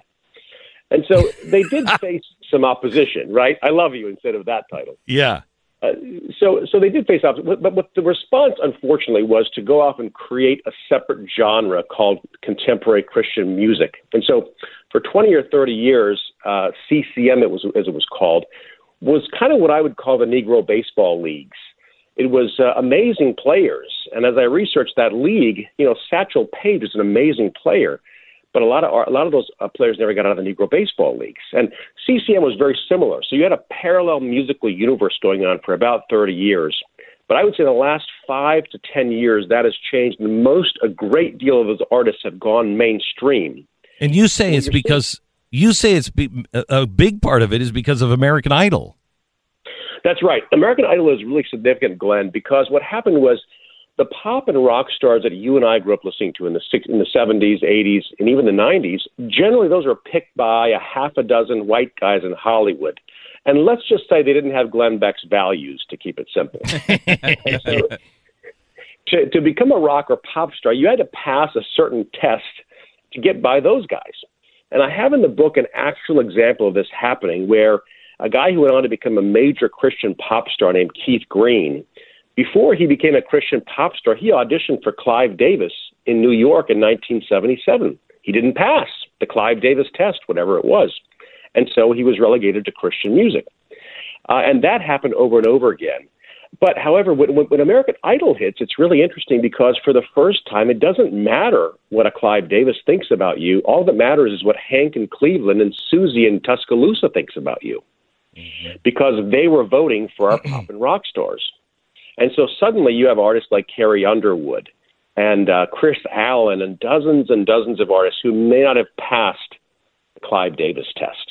And so they did face some opposition, right? I Love You instead of that title. Yeah. Uh, so so they did face opposition. But, but the response, unfortunately, was to go off and create a separate genre called contemporary Christian music. And so for twenty or thirty years, uh, C C M, it was, as it was called, was kind of what I would call the Negro baseball leagues. It was uh, amazing players. And as I researched that league, you know, Satchel Paige is an amazing player. But a lot of a lot of those uh, players never got out of the Negro baseball leagues. And C C M was very similar. So you had a parallel musical universe going on for about thirty years. But I would say in the last five to ten years, that has changed. And most, a great deal of those artists have gone mainstream. And you say it's because, you say it's be, a big part of it is because of American Idol. That's right. American Idol is really significant, Glenn, because what happened was the pop and rock stars that you and I grew up listening to in the six, in the seventies, eighties, and even the nineties, generally those were picked by a half a dozen white guys in Hollywood. And let's just say they didn't have Glenn Beck's values, to keep it simple. so, to, to become a rock or pop star, you had to pass a certain test to get by those guys. And I have in the book an actual example of this happening where a guy who went on to become a major Christian pop star named Keith Green, before he became a Christian pop star, he auditioned for Clive Davis in New York in nineteen seventy-seven. He didn't pass the Clive Davis test, whatever it was. And so he was relegated to Christian music. Uh, and that happened over and over again. But however, when, when American Idol hits, it's really interesting because for the first time, it doesn't matter what a Clive Davis thinks about you. All that matters is what Hank in Cleveland and Susie in Tuscaloosa thinks about you. Mm-hmm. Because they were voting for our pop and rock stars. And so suddenly you have artists like Carrie Underwood and uh, Chris Allen and dozens and dozens of artists who may not have passed the Clive Davis test.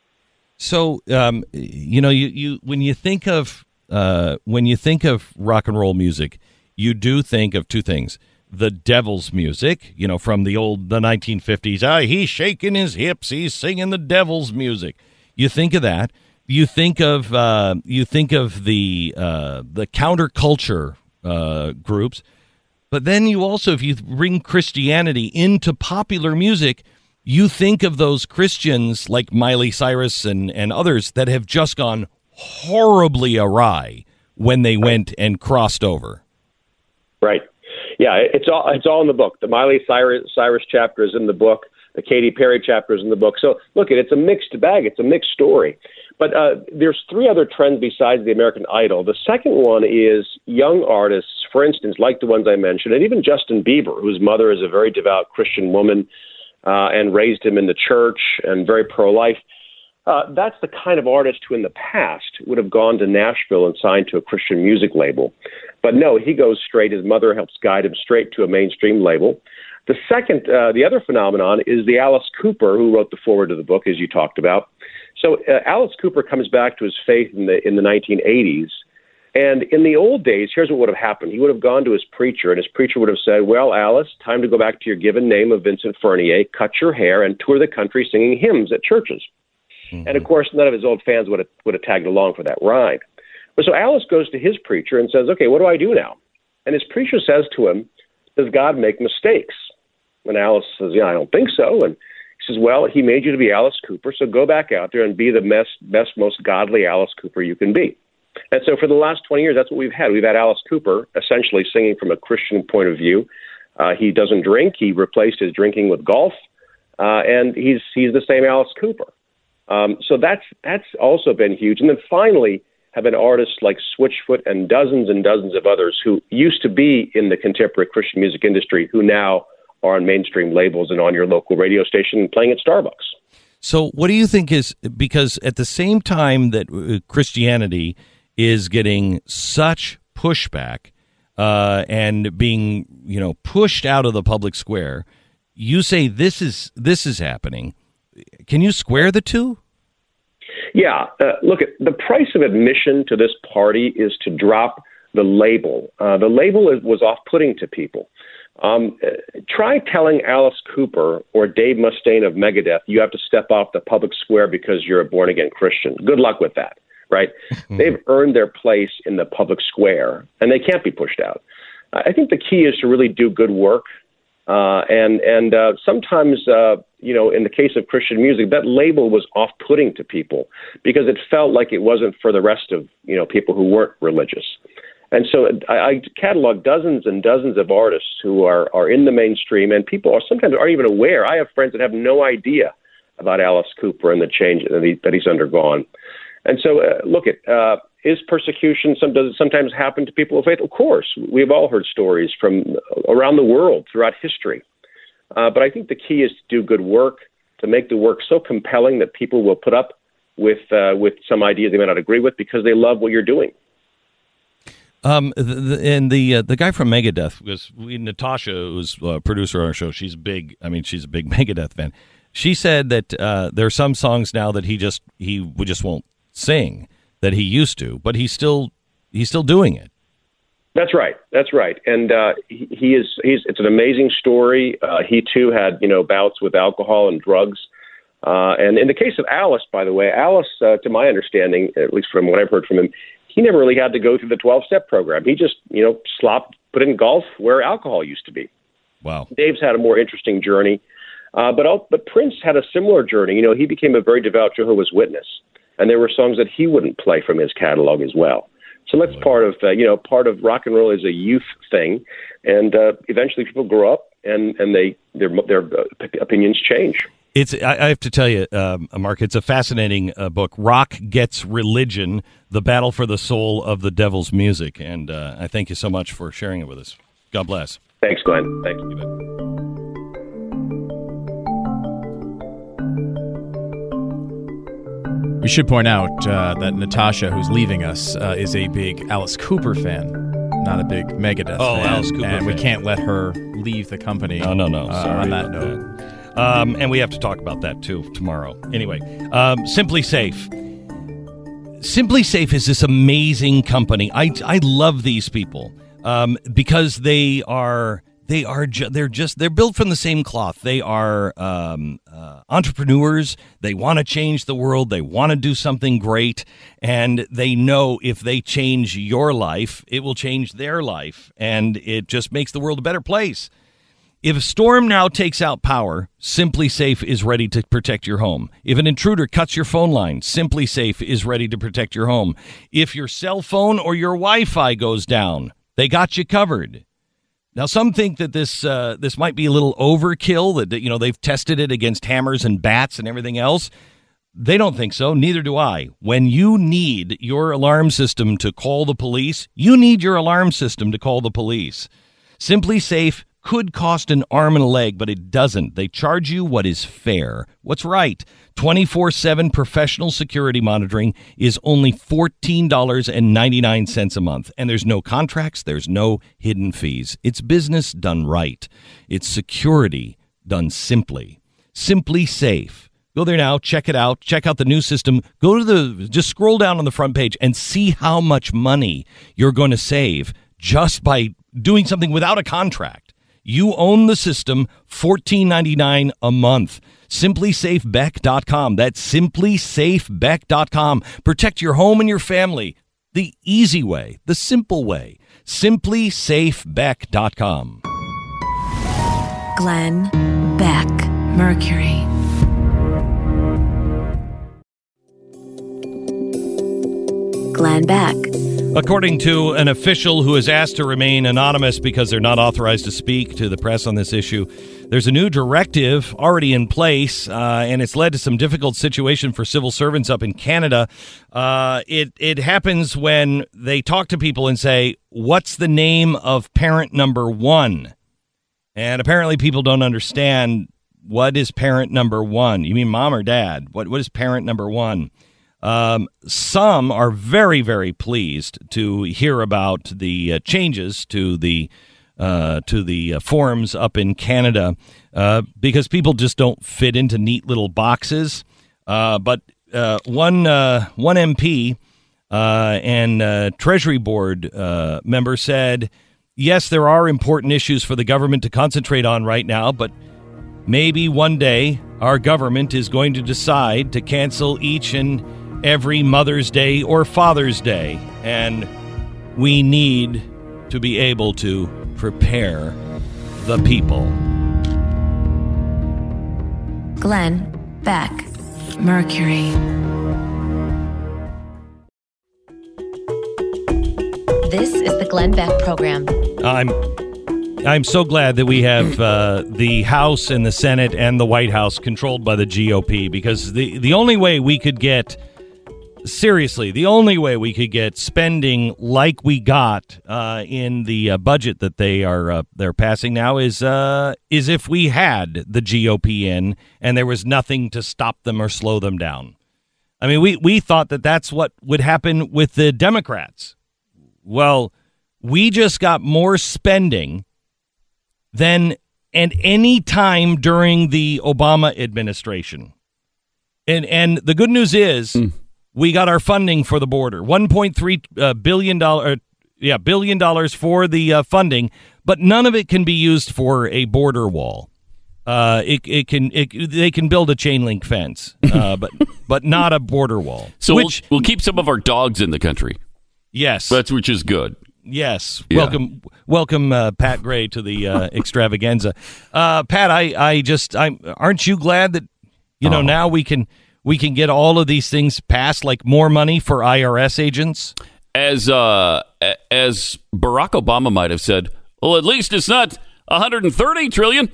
So, um, you know, you, you when you think of uh, when you think of rock and roll music, you do think of two things: the devil's music, you know, from the old the nineteen fifties. Ah, he's shaking his hips, he's singing the devil's music. You think of that. You think of uh, you think of the uh, the counterculture uh, groups, but then you also, if you bring Christianity into popular music, you think of those Christians like Miley Cyrus and, and others that have just gone horribly awry when they went and crossed over. Right. Yeah, it's all it's all in the book. The Miley Cyrus, Cyrus chapter is in the book. The Katy Perry chapter is in the book. So look, it's a mixed bag. It's a mixed story. But uh, there's three other trends besides the American Idol. The second one is young artists, for instance, like the ones I mentioned, and even Justin Bieber, whose mother is a very devout Christian woman uh, and raised him in the church and very pro-life. Uh, that's the kind of artist who in the past would have gone to Nashville and signed to a Christian music label. But no, he goes straight. His mother helps guide him straight to a mainstream label. The second, uh, the other phenomenon is the Alice Cooper, who wrote the foreword to the book, as you talked about. So uh, Alice Cooper comes back to his faith in the in the nineteen eighties. And in the old days, here's what would have happened. He would have gone to his preacher, and his preacher would have said, well, Alice, time to go back to your given name of Vincent Fernier, cut your hair, and tour the country singing hymns at churches. Mm-hmm. And, of course, none of his old fans would have, would have tagged along for that ride. But so Alice goes to his preacher and says, okay, what do I do now? And his preacher says to him, does God make mistakes? And Alice says, yeah, I don't think so. And he says, well, he made you to be Alice Cooper, so go back out there and be the best, best, most godly Alice Cooper you can be. And so for the last twenty years, that's what we've had. We've had Alice Cooper essentially singing from a Christian point of view. Uh, he doesn't drink. He replaced his drinking with golf, uh, and he's he's the same Alice Cooper. Um, so that's that's also been huge. And then finally, have been artists like Switchfoot and dozens and dozens of others who used to be in the contemporary Christian music industry who now are on mainstream labels and on your local radio station playing at Starbucks. So what do you think is, because at the same time that uh, Christianity is getting such pushback uh, and being, you know, pushed out of the public square, you say this is this is happening. Can you square the two? Yeah, uh, look, the price of admission to this party is to drop the label. Uh, the label is, was off-putting to people. Um, uh, try telling Alice Cooper or Dave Mustaine of Megadeth you have to step off the public square because you're a born-again Christian. Good luck with that, right? They've earned their place in the public square, and they can't be pushed out. I think the key is to really do good work. Uh, and and uh, sometimes, uh, you know, in the case of Christian music, that label was off-putting to people because it felt like it wasn't for the rest of, you know, people who weren't religious. And so I, I catalog dozens and dozens of artists who are, are in the mainstream, and people are sometimes aren't even aware. I have friends that have no idea about Alice Cooper and the change that, he, that he's undergone. And so, uh, look at uh, is persecution some does it sometimes happen to people of faith? Of course, we've all heard stories from around the world throughout history. Uh, but I think the key is to do good work, to make the work so compelling that people will put up with uh, with some idea they may not agree with because they love what you're doing. Um, the, the, and the uh, the guy from Megadeth was we, Natasha, who's a producer on our show. She's big. I mean, she's a big Megadeth fan. She said that uh, there are some songs now that he just he just won't sing that he used to, but he's still he's still doing it. That's right. That's right. And uh, he, he is he's it's an amazing story. Uh, he too had you know bouts with alcohol and drugs. Uh, and in the case of Alice, by the way, Alice, uh, to my understanding, at least from what I've heard from him, he never really had to go through the twelve-step program. He just you know slopped, put in golf where alcohol used to be. Wow. Dave's had a more interesting journey, uh, but but Prince had a similar journey. You know, he became a very devout Jehovah's Witness. And there were songs that he wouldn't play from his catalog as well. So that's part of, uh, you know, part of rock and roll is a youth thing. And uh, eventually people grow up and, and they their their opinions change. It's I, I have to tell you, um, Mark, it's a fascinating uh, book. Rock Gets Religion, The Battle for the Soul of the Devil's Music. And uh, I thank you so much for sharing it with us. God bless. Thanks, Glenn. Thank you. We should point out uh, that Natasha, who's leaving us, uh, is a big Alice Cooper fan, not a big Megadeth oh, fan. Alice Cooper and fan. we can't let her leave the company. No, no, no. Uh, Sorry on that about note. That. Um, and we have to talk about that, too, tomorrow. Anyway, um, Simply Safe. Simply Safe is this amazing company. I, I love these people um, because they are... They are ju- they're just they're built from the same cloth. They are um, uh, entrepreneurs. They want to change the world. They want to do something great, and they know if they change your life, it will change their life, and it just makes the world a better place. If a storm now takes out power, Simply Safe is ready to protect your home. If an intruder cuts your phone line, Simply Safe is ready to protect your home. If your cell phone or your Wi-Fi goes down, they got you covered. Now, some think that this uh, this might be a little overkill, that, that, you know, they've tested it against hammers and bats and everything else. They don't think so. Neither do I. When you need your alarm system to call the police, you need your alarm system to call the police. Simply Safe could cost an arm and a leg, but it doesn't. They charge you what is fair. What's right? twenty-four seven professional security monitoring is only fourteen dollars and ninety-nine cents a month. And there's no contracts. There's no hidden fees. It's business done right. It's security done simply. Simply Safe. Go there now. Check it out. Check out the new system. Go to the, just scroll down on the front page and see how much money you're going to save just by doing something without a contract. You own the system, fourteen ninety-nine a month. simply safe beck dot com. That's simply safe beck dot com. Protect your home and your family the easy way, the simple way. simply safe beck dot com. Glenn Beck, Mercury. Glenn Beck. According to an official who is asked to remain anonymous because they're not authorized to speak to the press on this issue, there's a new directive already in place, uh, and it's led to some difficult situation for civil servants up in Canada. Uh, it it happens when they talk to people and say, "What's the name of parent number one?" And apparently, people don't understand what is parent number one. You mean mom or dad? What what is parent number one? Um, some are very, very pleased to hear about the uh, changes to the uh, to the uh, forms up in Canada uh, because people just don't fit into neat little boxes. Uh, but uh, one uh, one M P uh, and uh, Treasury Board uh, member said, yes, there are important issues for the government to concentrate on right now, but maybe one day our government is going to decide to cancel each and every Mother's Day or Father's Day, and we need to be able to prepare the people. Glenn Beck. Mercury. This is the Glenn Beck Program. I'm I'm so glad that we have uh, the House and the Senate and the White House controlled by the G O P, because the, the only way we could get Seriously, the only way we could get spending like we got uh, in the uh, budget that they are uh, they're passing now is uh, is if we had the G O P in and there was nothing to stop them or slow them down. I mean, we, we thought that that's what would happen with the Democrats. Well, we just got more spending than at any time during the Obama administration. And and the good news is mm. we got our funding for the border, one point three uh, billion dollars, uh, yeah, billion dollars for the uh, funding, but none of it can be used for a border wall. Uh, it it can it, they can build a chain link fence, uh, but but not a border wall. So which, we'll, we'll keep some of our dogs in the country. Yes, that's which is good. Yes, yeah. welcome, welcome, uh, Pat Gray to the uh, extravaganza. Uh, Pat, I, I just, I'm. Aren't you glad that you know oh. now we can we can get all of these things passed, like more money for I R S agents? As uh, as Barack Obama might have said, well, at least it's not one hundred thirty trillion.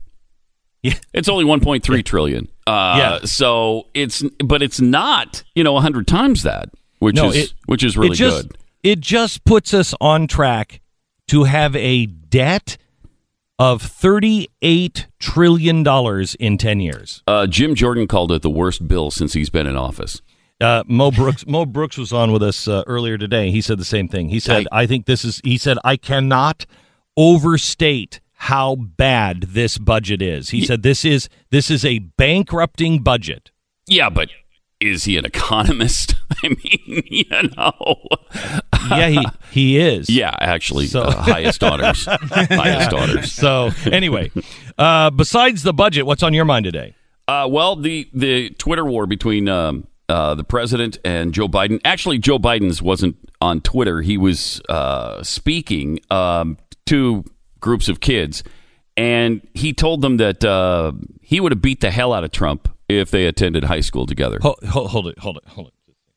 Yeah, it's only one point three trillion. Uh, yeah, so it's but it's not you know one hundred times that, which no, is it, which is really it just, good. It just puts us on track to have a debt of thirty-eight trillion dollars in ten years. Uh, Jim Jordan called it the worst bill since he's been in office. Uh, Mo Brooks Mo Brooks was on with us uh, earlier today. He said the same thing. He said, I, I think this is, he said, I cannot overstate how bad this budget is. He yeah. said, this is this is a bankrupting budget. Yeah, but is he an economist? I mean, you know. Yeah, he, he is. Yeah, actually, so. uh, highest honors. highest honors. So, anyway, uh, besides the budget, what's on your mind today? Uh, well, the, the Twitter war between um, uh, the president and Joe Biden. Actually, Joe Biden's wasn't on Twitter. He was uh, speaking um, to groups of kids, and he told them that uh, he would have beat the hell out of Trump if they attended high school together. Hold, hold, hold it, hold it, hold it.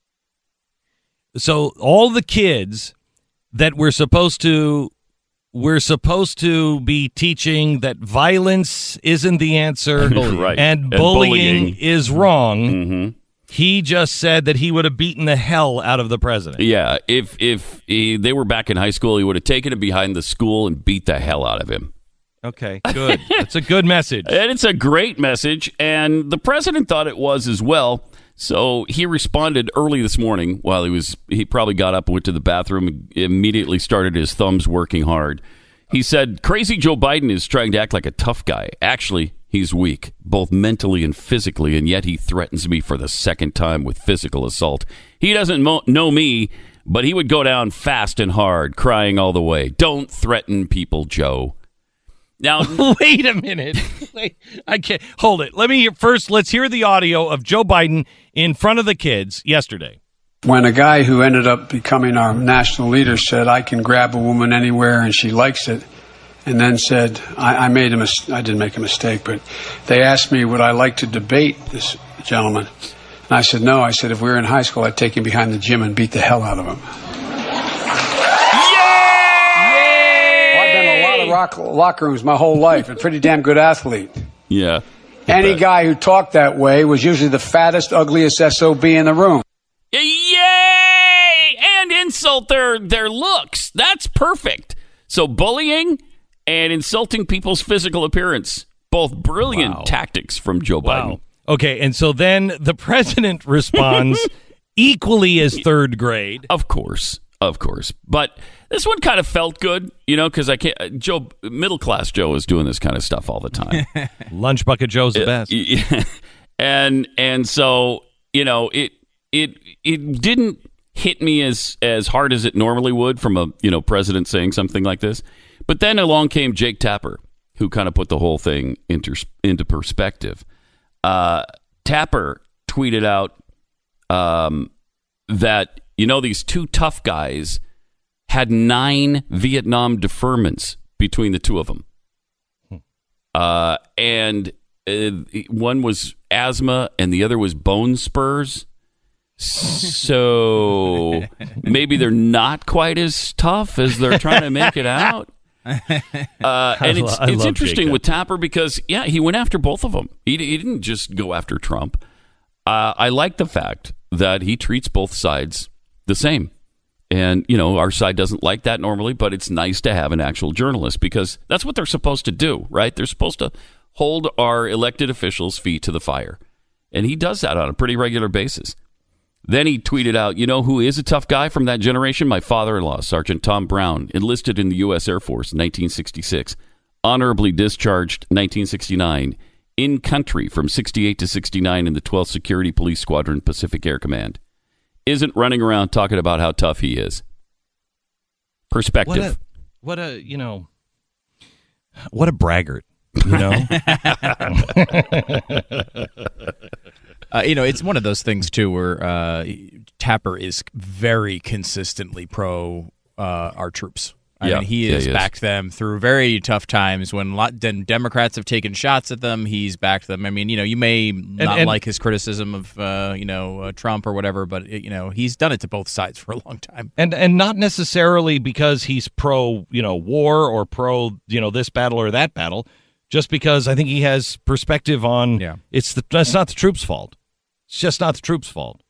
So all the kids that we're supposed to we're supposed to be teaching that violence isn't the answer right. and, and bullying, bullying is wrong. Mm-hmm. He just said that he would have beaten the hell out of the president. Yeah, if if he, they were back in high school, he would have taken him behind the school and beat the hell out of him. Okay, good. That's a good message. And it's a great message, and the president thought it was as well. So he responded early this morning while he was, he probably got up, went to the bathroom, and immediately started his thumbs working hard. He said, crazy Joe Biden is trying to act like a tough guy. Actually, he's weak, both mentally and physically, and yet he threatens me for the second time with physical assault. He doesn't mo- know me, but he would go down fast and hard, crying all the way. Don't threaten people, Joe. Now, wait a minute. Wait, I can't hold it. Let me hear first. Let's hear the audio of Joe Biden in front of the kids yesterday. When a guy who ended up becoming our national leader said, I can grab a woman anywhere and she likes it, and then said, I, I made a mis- I didn't make a mistake, but they asked me, would I like to debate this gentleman? And I said, no. I said, if we were in high school, I'd take him behind the gym and beat the hell out of him. Well, I've been in a lot of rock, locker rooms my whole life. A pretty damn good athlete. Yeah. Any guy who talked that way was usually the fattest, ugliest S O B in the room. Yay! And insult their, their looks. That's perfect. So bullying and insulting people's physical appearance. Both brilliant Wow. tactics from Joe Wow. Biden. Okay, and so then the president responds equally as third grade. Of course. Of course. But this one kind of felt good, you know, because I can't. Joe, middle class Joe is doing this kind of stuff all the time. Lunch Bucket Joe's the best. Yeah. And and so, you know, it it it didn't hit me as as hard as it normally would from a, you know, president saying something like this. But then along came Jake Tapper, who kind of put the whole thing into into perspective. Uh, Tapper tweeted out um, that, you know, these two tough guys had nine Vietnam deferments between the two of them. Uh, and uh, one was asthma and the other was bone spurs. So maybe they're not quite as tough as they're trying to make it out. Uh, and it's, I it's love interesting Jacob. with Tapper because, yeah, he went after both of them. He, he didn't just go after Trump. Uh, I like the fact that he treats both sides the same. And, you know, our side doesn't like that normally, but it's nice to have an actual journalist because that's what they're supposed to do, right? They're supposed to hold our elected officials' feet to the fire. And he does that on a pretty regular basis. Then he tweeted out, you know who is a tough guy from that generation? My father-in-law, Sergeant Tom Brown, enlisted in the U S Air Force in nineteen sixty-six, honorably discharged nineteen sixty-nine, in country from sixty-eight to sixty-nine in the twelfth Security Police Squadron Pacific Air Command. Isn't running around talking about how tough he is. Perspective. What a, what a you know, what a braggart, you know? Uh, you know, it's one of those things, too, where uh, Tapper is very consistently pro uh, our troops. I Yeah. mean, he Yeah, has he is. backed them through very tough times. When a lot then Democrats have taken shots at them, he's backed them. I mean, you know, you may not and- like his criticism of, uh, you know, uh, Trump or whatever, but, it, you know, he's done it to both sides for a long time. And and not necessarily because he's pro, you know, war or pro, you know, this battle or that battle, just because I think he has perspective on Yeah. it's the it's not the troops' fault. It's just not the troops' fault.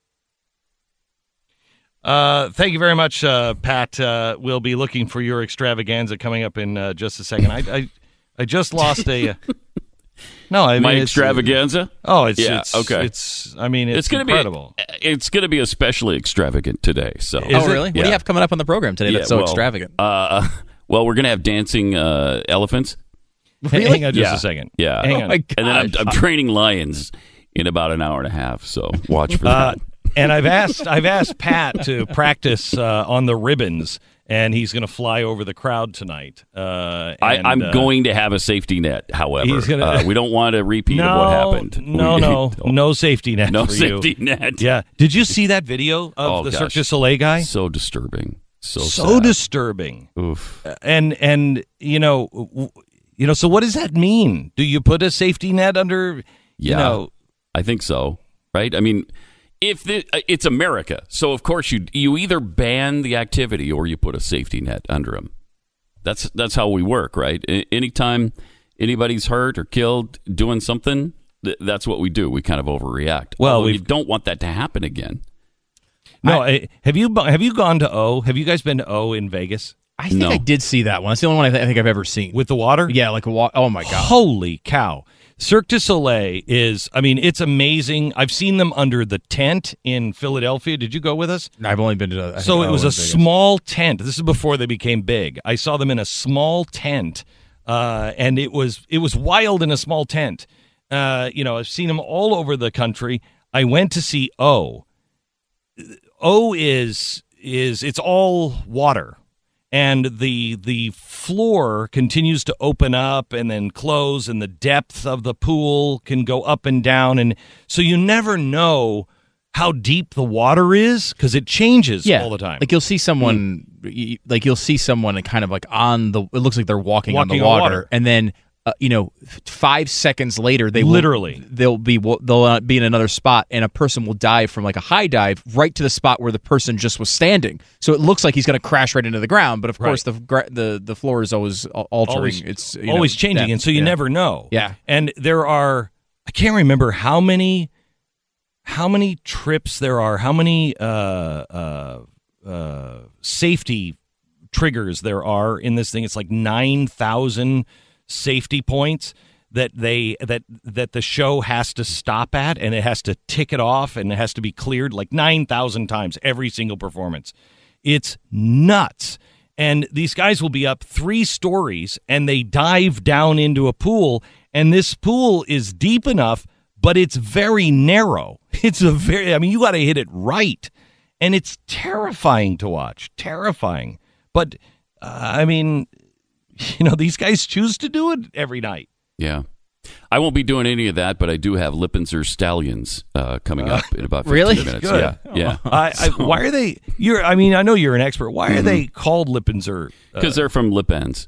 Uh, thank you very much, uh, Pat. Uh, we'll be looking for your extravaganza coming up in uh, just a second. I, I I just lost a. Uh, no, I mean My it's, extravaganza? Oh, it's Yeah, it's okay. It's I mean it's, It's going to incredible. be it's going to be especially extravagant today. So, oh, really? What do Yeah. you have coming up on the program today that's so well, extravagant? Uh, well, we're going to have dancing uh, elephants. Hang- Hang on just Yeah. a second. Yeah. Hang Oh on. my And then I'm, gosh. I'm training lions in about an hour and a half. So watch for Uh, that. and I've asked I've asked Pat to practice uh, on the ribbons, and he's going to fly over the crowd tonight. Uh, I, and, I'm uh, going to have a safety net. However, He's gonna- uh, we don't want a repeat no, of what happened. No, We- no, no safety net. no for safety you. net. Yeah. Did you see that video of Oh, the gosh. Cirque du Soleil guy? So disturbing. So So sad. disturbing. Oof. And and you know, w- you know. So what does that mean? Do you put a safety net under? Yeah, You know, I think so. Right? I mean, if the, uh, it's America, so of course you you either ban the activity or you put a safety net under them. That's that's how we work, right? A- anytime anybody's hurt or killed doing something, th- that's what we do. We kind of overreact. Well, Although we've- you don't want that to happen again. no. I, have you have you gone to O? Have you guys been to O in Vegas I think no. I did see that one. It's the only one I, th- I think I've ever seen. with the water? Yeah, like a wa- oh my god. Holy cow. Cirque du Soleil is, I mean, it's amazing. I've seen them under the tent in Philadelphia. Did you go with us? I've only been to. I So think, it was oh, a in Vegas. small tent. This is before they became big. I saw them in a small tent, uh, and it was it was wild in a small tent. Uh, you know, I've seen them all over the country. I went to see O. O is is it's all water, and the the floor continues to open up and then close, and the depth of the pool can go up and down, and so you never know how deep the water is because it changes yeah, all the time. Like you'll see someone, y like you'll see someone kind of like on the. It looks like they're walking, on Walking the on water, water. and then uh, you know, five seconds later, they Literally. will, they'll be they'll uh, be in another spot, and a person will dive from like a high dive right to the spot where the person just was standing. So it looks like he's going to crash right into the ground, but of Right. course the gra- the the floor is always al- altering. Always, it's you always know, changing, yeah, and so you yeah. never know. Yeah. And there are, I can't remember how many, how many trips there are, how many uh, uh, uh, safety triggers there are in this thing. It's like nine thousand safety points that they that that the show has to stop at, and it has to tick it off, and it has to be cleared like nine thousand times every single performance. It's nuts. And these guys will be up three stories, and they dive down into a pool, and this pool is deep enough, but it's very narrow. It's a very, I mean, you got to hit it right, and it's terrifying to watch, terrifying. But uh, I mean, you know, these guys choose to do it every night. Yeah. I won't be doing any of that, but I do have Lipinczer Stallions uh, coming up in about fifteen Really? minutes. Good. Yeah, yeah. I, I, why are they? You're. I mean, I know you're an expert. Why are Mhm. they called Lipinczer? Because they're from Lipands.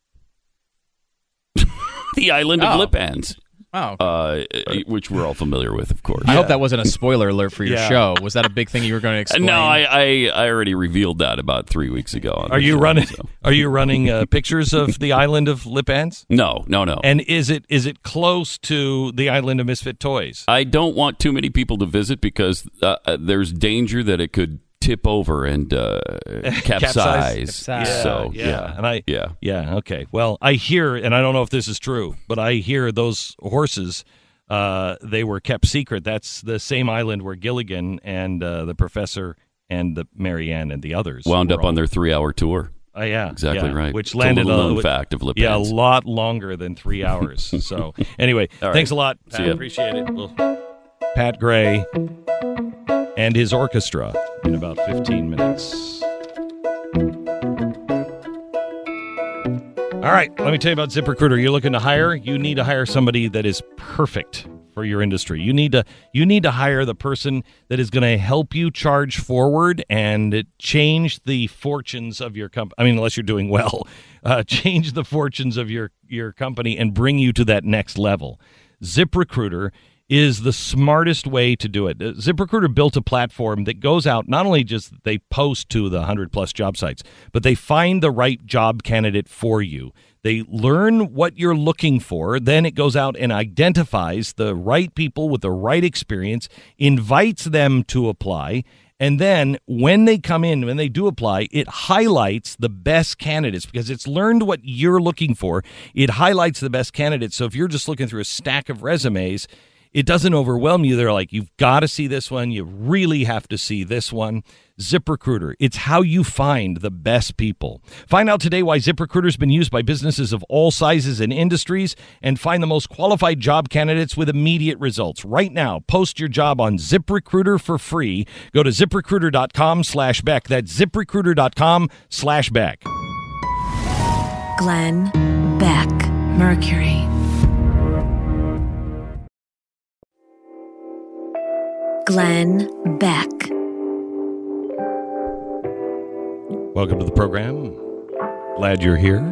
The island of Oh. Lipands. Oh. Uh, which we're all familiar with, of course. I hope that wasn't a spoiler alert for your Yeah. show. Was that a big thing you were going to explain? No, I, I, I already revealed that about three weeks ago. on Are the you show, running? so. Are you running uh, pictures of the island of Lipands? No, no, no. And is it is it close to the island of Misfit Toys? I don't want too many people to visit because uh, uh, there's danger that it could tip over and uh, capsize. Yeah, So yeah. yeah, and I yeah. yeah okay. Well, I hear, and I don't know if this is true, but I hear those horses. Uh, they were kept secret. That's the same island where Gilligan and uh, the professor and the Marianne and the others Wound were up all- on their three-hour tour. Uh, yeah, Exactly yeah, right. Which It's a landed little known a, fact of Lipands. Yeah, a lot longer than three hours. So anyway, All right. thanks a lot. See Pat. ya. Appreciate it. Well, Pat Gray and his orchestra in about fifteen minutes. All right, let me tell you about ZipRecruiter. You're looking to hire, you need to hire somebody that is perfect for your industry. You need to you need to hire the person that is going to help you charge forward and change the fortunes of your company. I mean, unless you're doing well, uh, change the fortunes of your your company and bring you to that next level. ZipRecruiter is the smartest way to do it. Uh, ZipRecruiter built a platform that goes out, not only just they post to the one hundred plus job sites, but they find the right job candidate for you. They learn what you're looking for. Then it goes out and identifies the right people with the right experience, invites them to apply. And then when they come in, when they do apply, it highlights the best candidates because it's learned what you're looking for. It highlights the best candidates. So if you're just looking through a stack of resumes, it doesn't overwhelm you. They're like, you've got to see this one. You really have to see this one. ZipRecruiter. It's how you find the best people. Find out today why ZipRecruiter has been used by businesses of all sizes and industries, and find the most qualified job candidates with immediate results. Right now, post your job on ZipRecruiter for free. Go to ZipRecruiter.com slash Beck. That's ZipRecruiter.com slash Beck. Glenn Beck, Mercury. Glenn Beck. Welcome to the program. Glad you're here.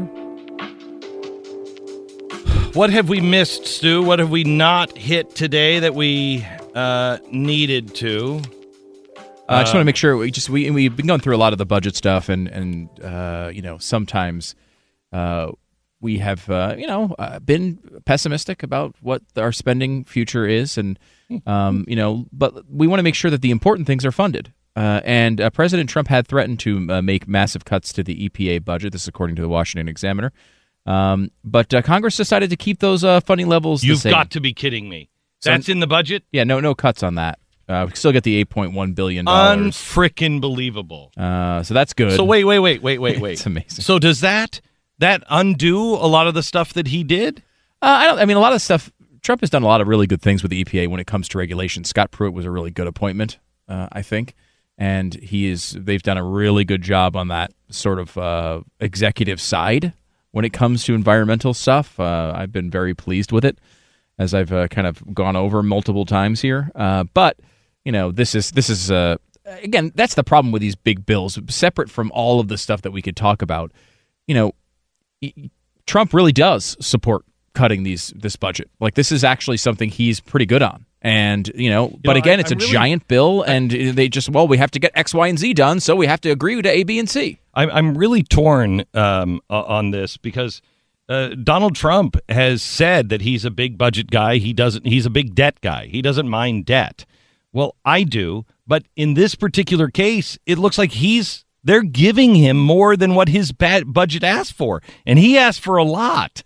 What have we missed, Stu? What have we not hit today that we uh, needed to? Uh, I just want to make sure we just we we've been going through a lot of the budget stuff, and and uh, you know sometimes uh, we have uh, you know uh, been pessimistic about what our spending future is, and um, you know, but we want to make sure that the important things are funded. Uh, and uh, President Trump had threatened to uh, make massive cuts to the E P A budget. This is according to the Washington Examiner. Um, but uh, Congress decided to keep those uh, funding levels You've the same. got to be kidding me. So- That's in the budget? Yeah, no, no cuts on that. Uh, we still get the eight point one billion dollars. Unfrickin' believable. Uh, so that's good. So wait, wait, wait, wait, wait, wait. It's amazing. So does that that undo a lot of the stuff that he did? Uh, I don't. I mean, a lot of stuff. Trump has done a lot of really good things with the E P A when it comes to regulation. Scott Pruitt was a really good appointment, uh, I think, and he is. They've done a really good job on that sort of uh, executive side when it comes to environmental stuff. Uh, I've been very pleased with it, as I've uh, kind of gone over multiple times here. Uh, but you know, this is this is uh, again, that's the problem with these big bills. Separate from all of the stuff that we could talk about, you know, Trump really does support cutting these this budget. Like, this is actually something he's pretty good on. And, you know, You but know, again, I- it's I'm a really- giant bill, and they just, well, we have to get X, Y, and Z done, so we have to agree to A, B, and C. I'm I'm really torn um, o- on this because uh, Donald Trump has said that he's a big budget guy. He doesn't. He's a big debt guy. He doesn't mind debt. Well, I do, but in this particular case, it looks like he's they're giving him more than what his bad budget asked for, and he asked for a lot.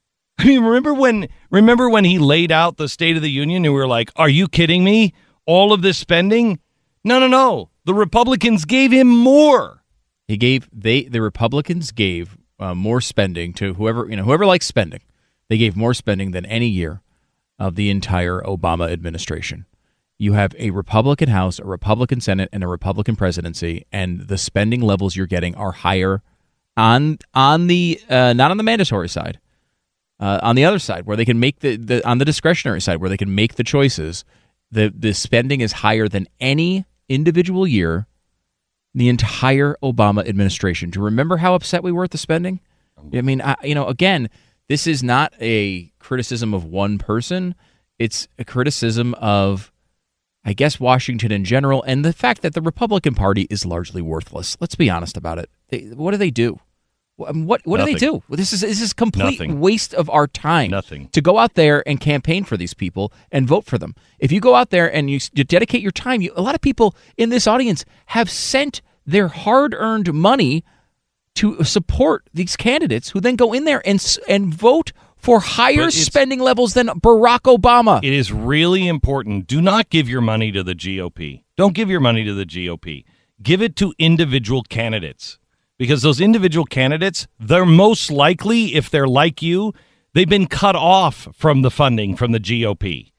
I mean, remember when remember when he laid out the State of the Union and we were like, "Are you kidding me? All of this spending?" No, no, no. The Republicans gave him more. He gave they the Republicans gave uh, more spending to whoever you know whoever likes spending. They gave more spending than any year of the entire Obama administration. You have a Republican House, a Republican Senate, and a Republican presidency, and the spending levels you're getting are higher on on the uh, not on the mandatory side, uh, on the other side where they can make the, the on the discretionary side where they can make the choices. The the spending is higher than any individual year. The entire Obama administration. Do you remember how upset we were at the spending? I mean, I, you know, again, this is not a criticism of one person. It's a criticism of, I guess, Washington in general, and the fact that the Republican Party is largely worthless. Let's be honest about it. They, what do they do? What what, what do they do? This is this is complete Nothing. waste of our time. Nothing. To go out there and campaign for these people and vote for them. If you go out there and you, you dedicate your time, you, a lot of people in this audience have sent their hard-earned money to support these candidates who then go in there and s- and vote for higher spending levels than Barack Obama. It is really important. Do not give your money to the G O P. Don't give your money to the G O P. Give it to individual candidates. Because those individual candidates, they're most likely, if they're like you, they've been cut off from the funding from the G O P.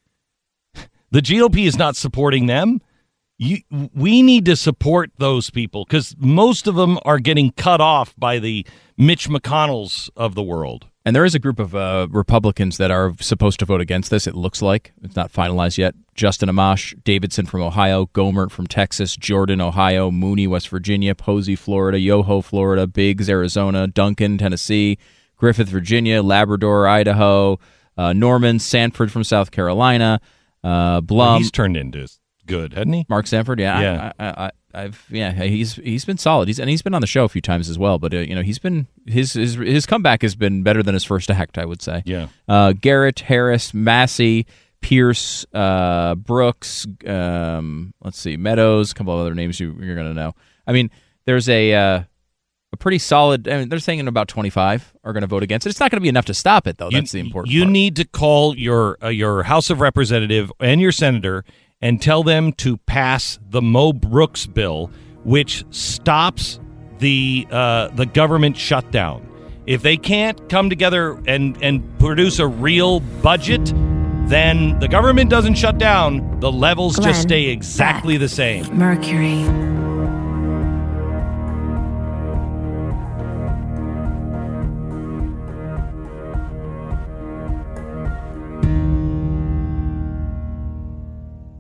The G O P is not supporting them. You, we need to support those people because most of them are getting cut off by the Mitch McConnells of the world. And there is a group of uh, Republicans that are supposed to vote against this, it looks like. It's not finalized yet. Justin Amash, Davidson from Ohio, Gomert from Texas, Jordan, Ohio, Mooney, West Virginia, Posey, Florida, Yoho, Florida, Biggs, Arizona, Duncan, Tennessee, Griffith, Virginia, Labrador, Idaho, uh, Norman, Sanford from South Carolina, uh, Blum. He's turned into good, hasn't he? Mark Sanford, yeah. Yeah. I, I, I, I've yeah, he's he's been solid. He's and he's been on the show a few times as well. But uh, you know, he's been his his his comeback has been better than his first act, I would say. Yeah. Uh, Garrett, Harris, Massey, Pierce, uh, Brooks. Um, let's see, Meadows. A couple of other names you, you're going to know. I mean, there's a uh, a pretty solid. I mean, they're saying about twenty-five are going to vote against it. It's not going to be enough to stop it, though. You- That's the important. You part. need to call your uh, your House of Representative and your senator and tell them to pass the Mo Brooks bill, which stops the uh, the government shutdown. If they can't come together and, and produce a real budget, then the government doesn't shut down. The levels Glenn just stay exactly the same. Mercury.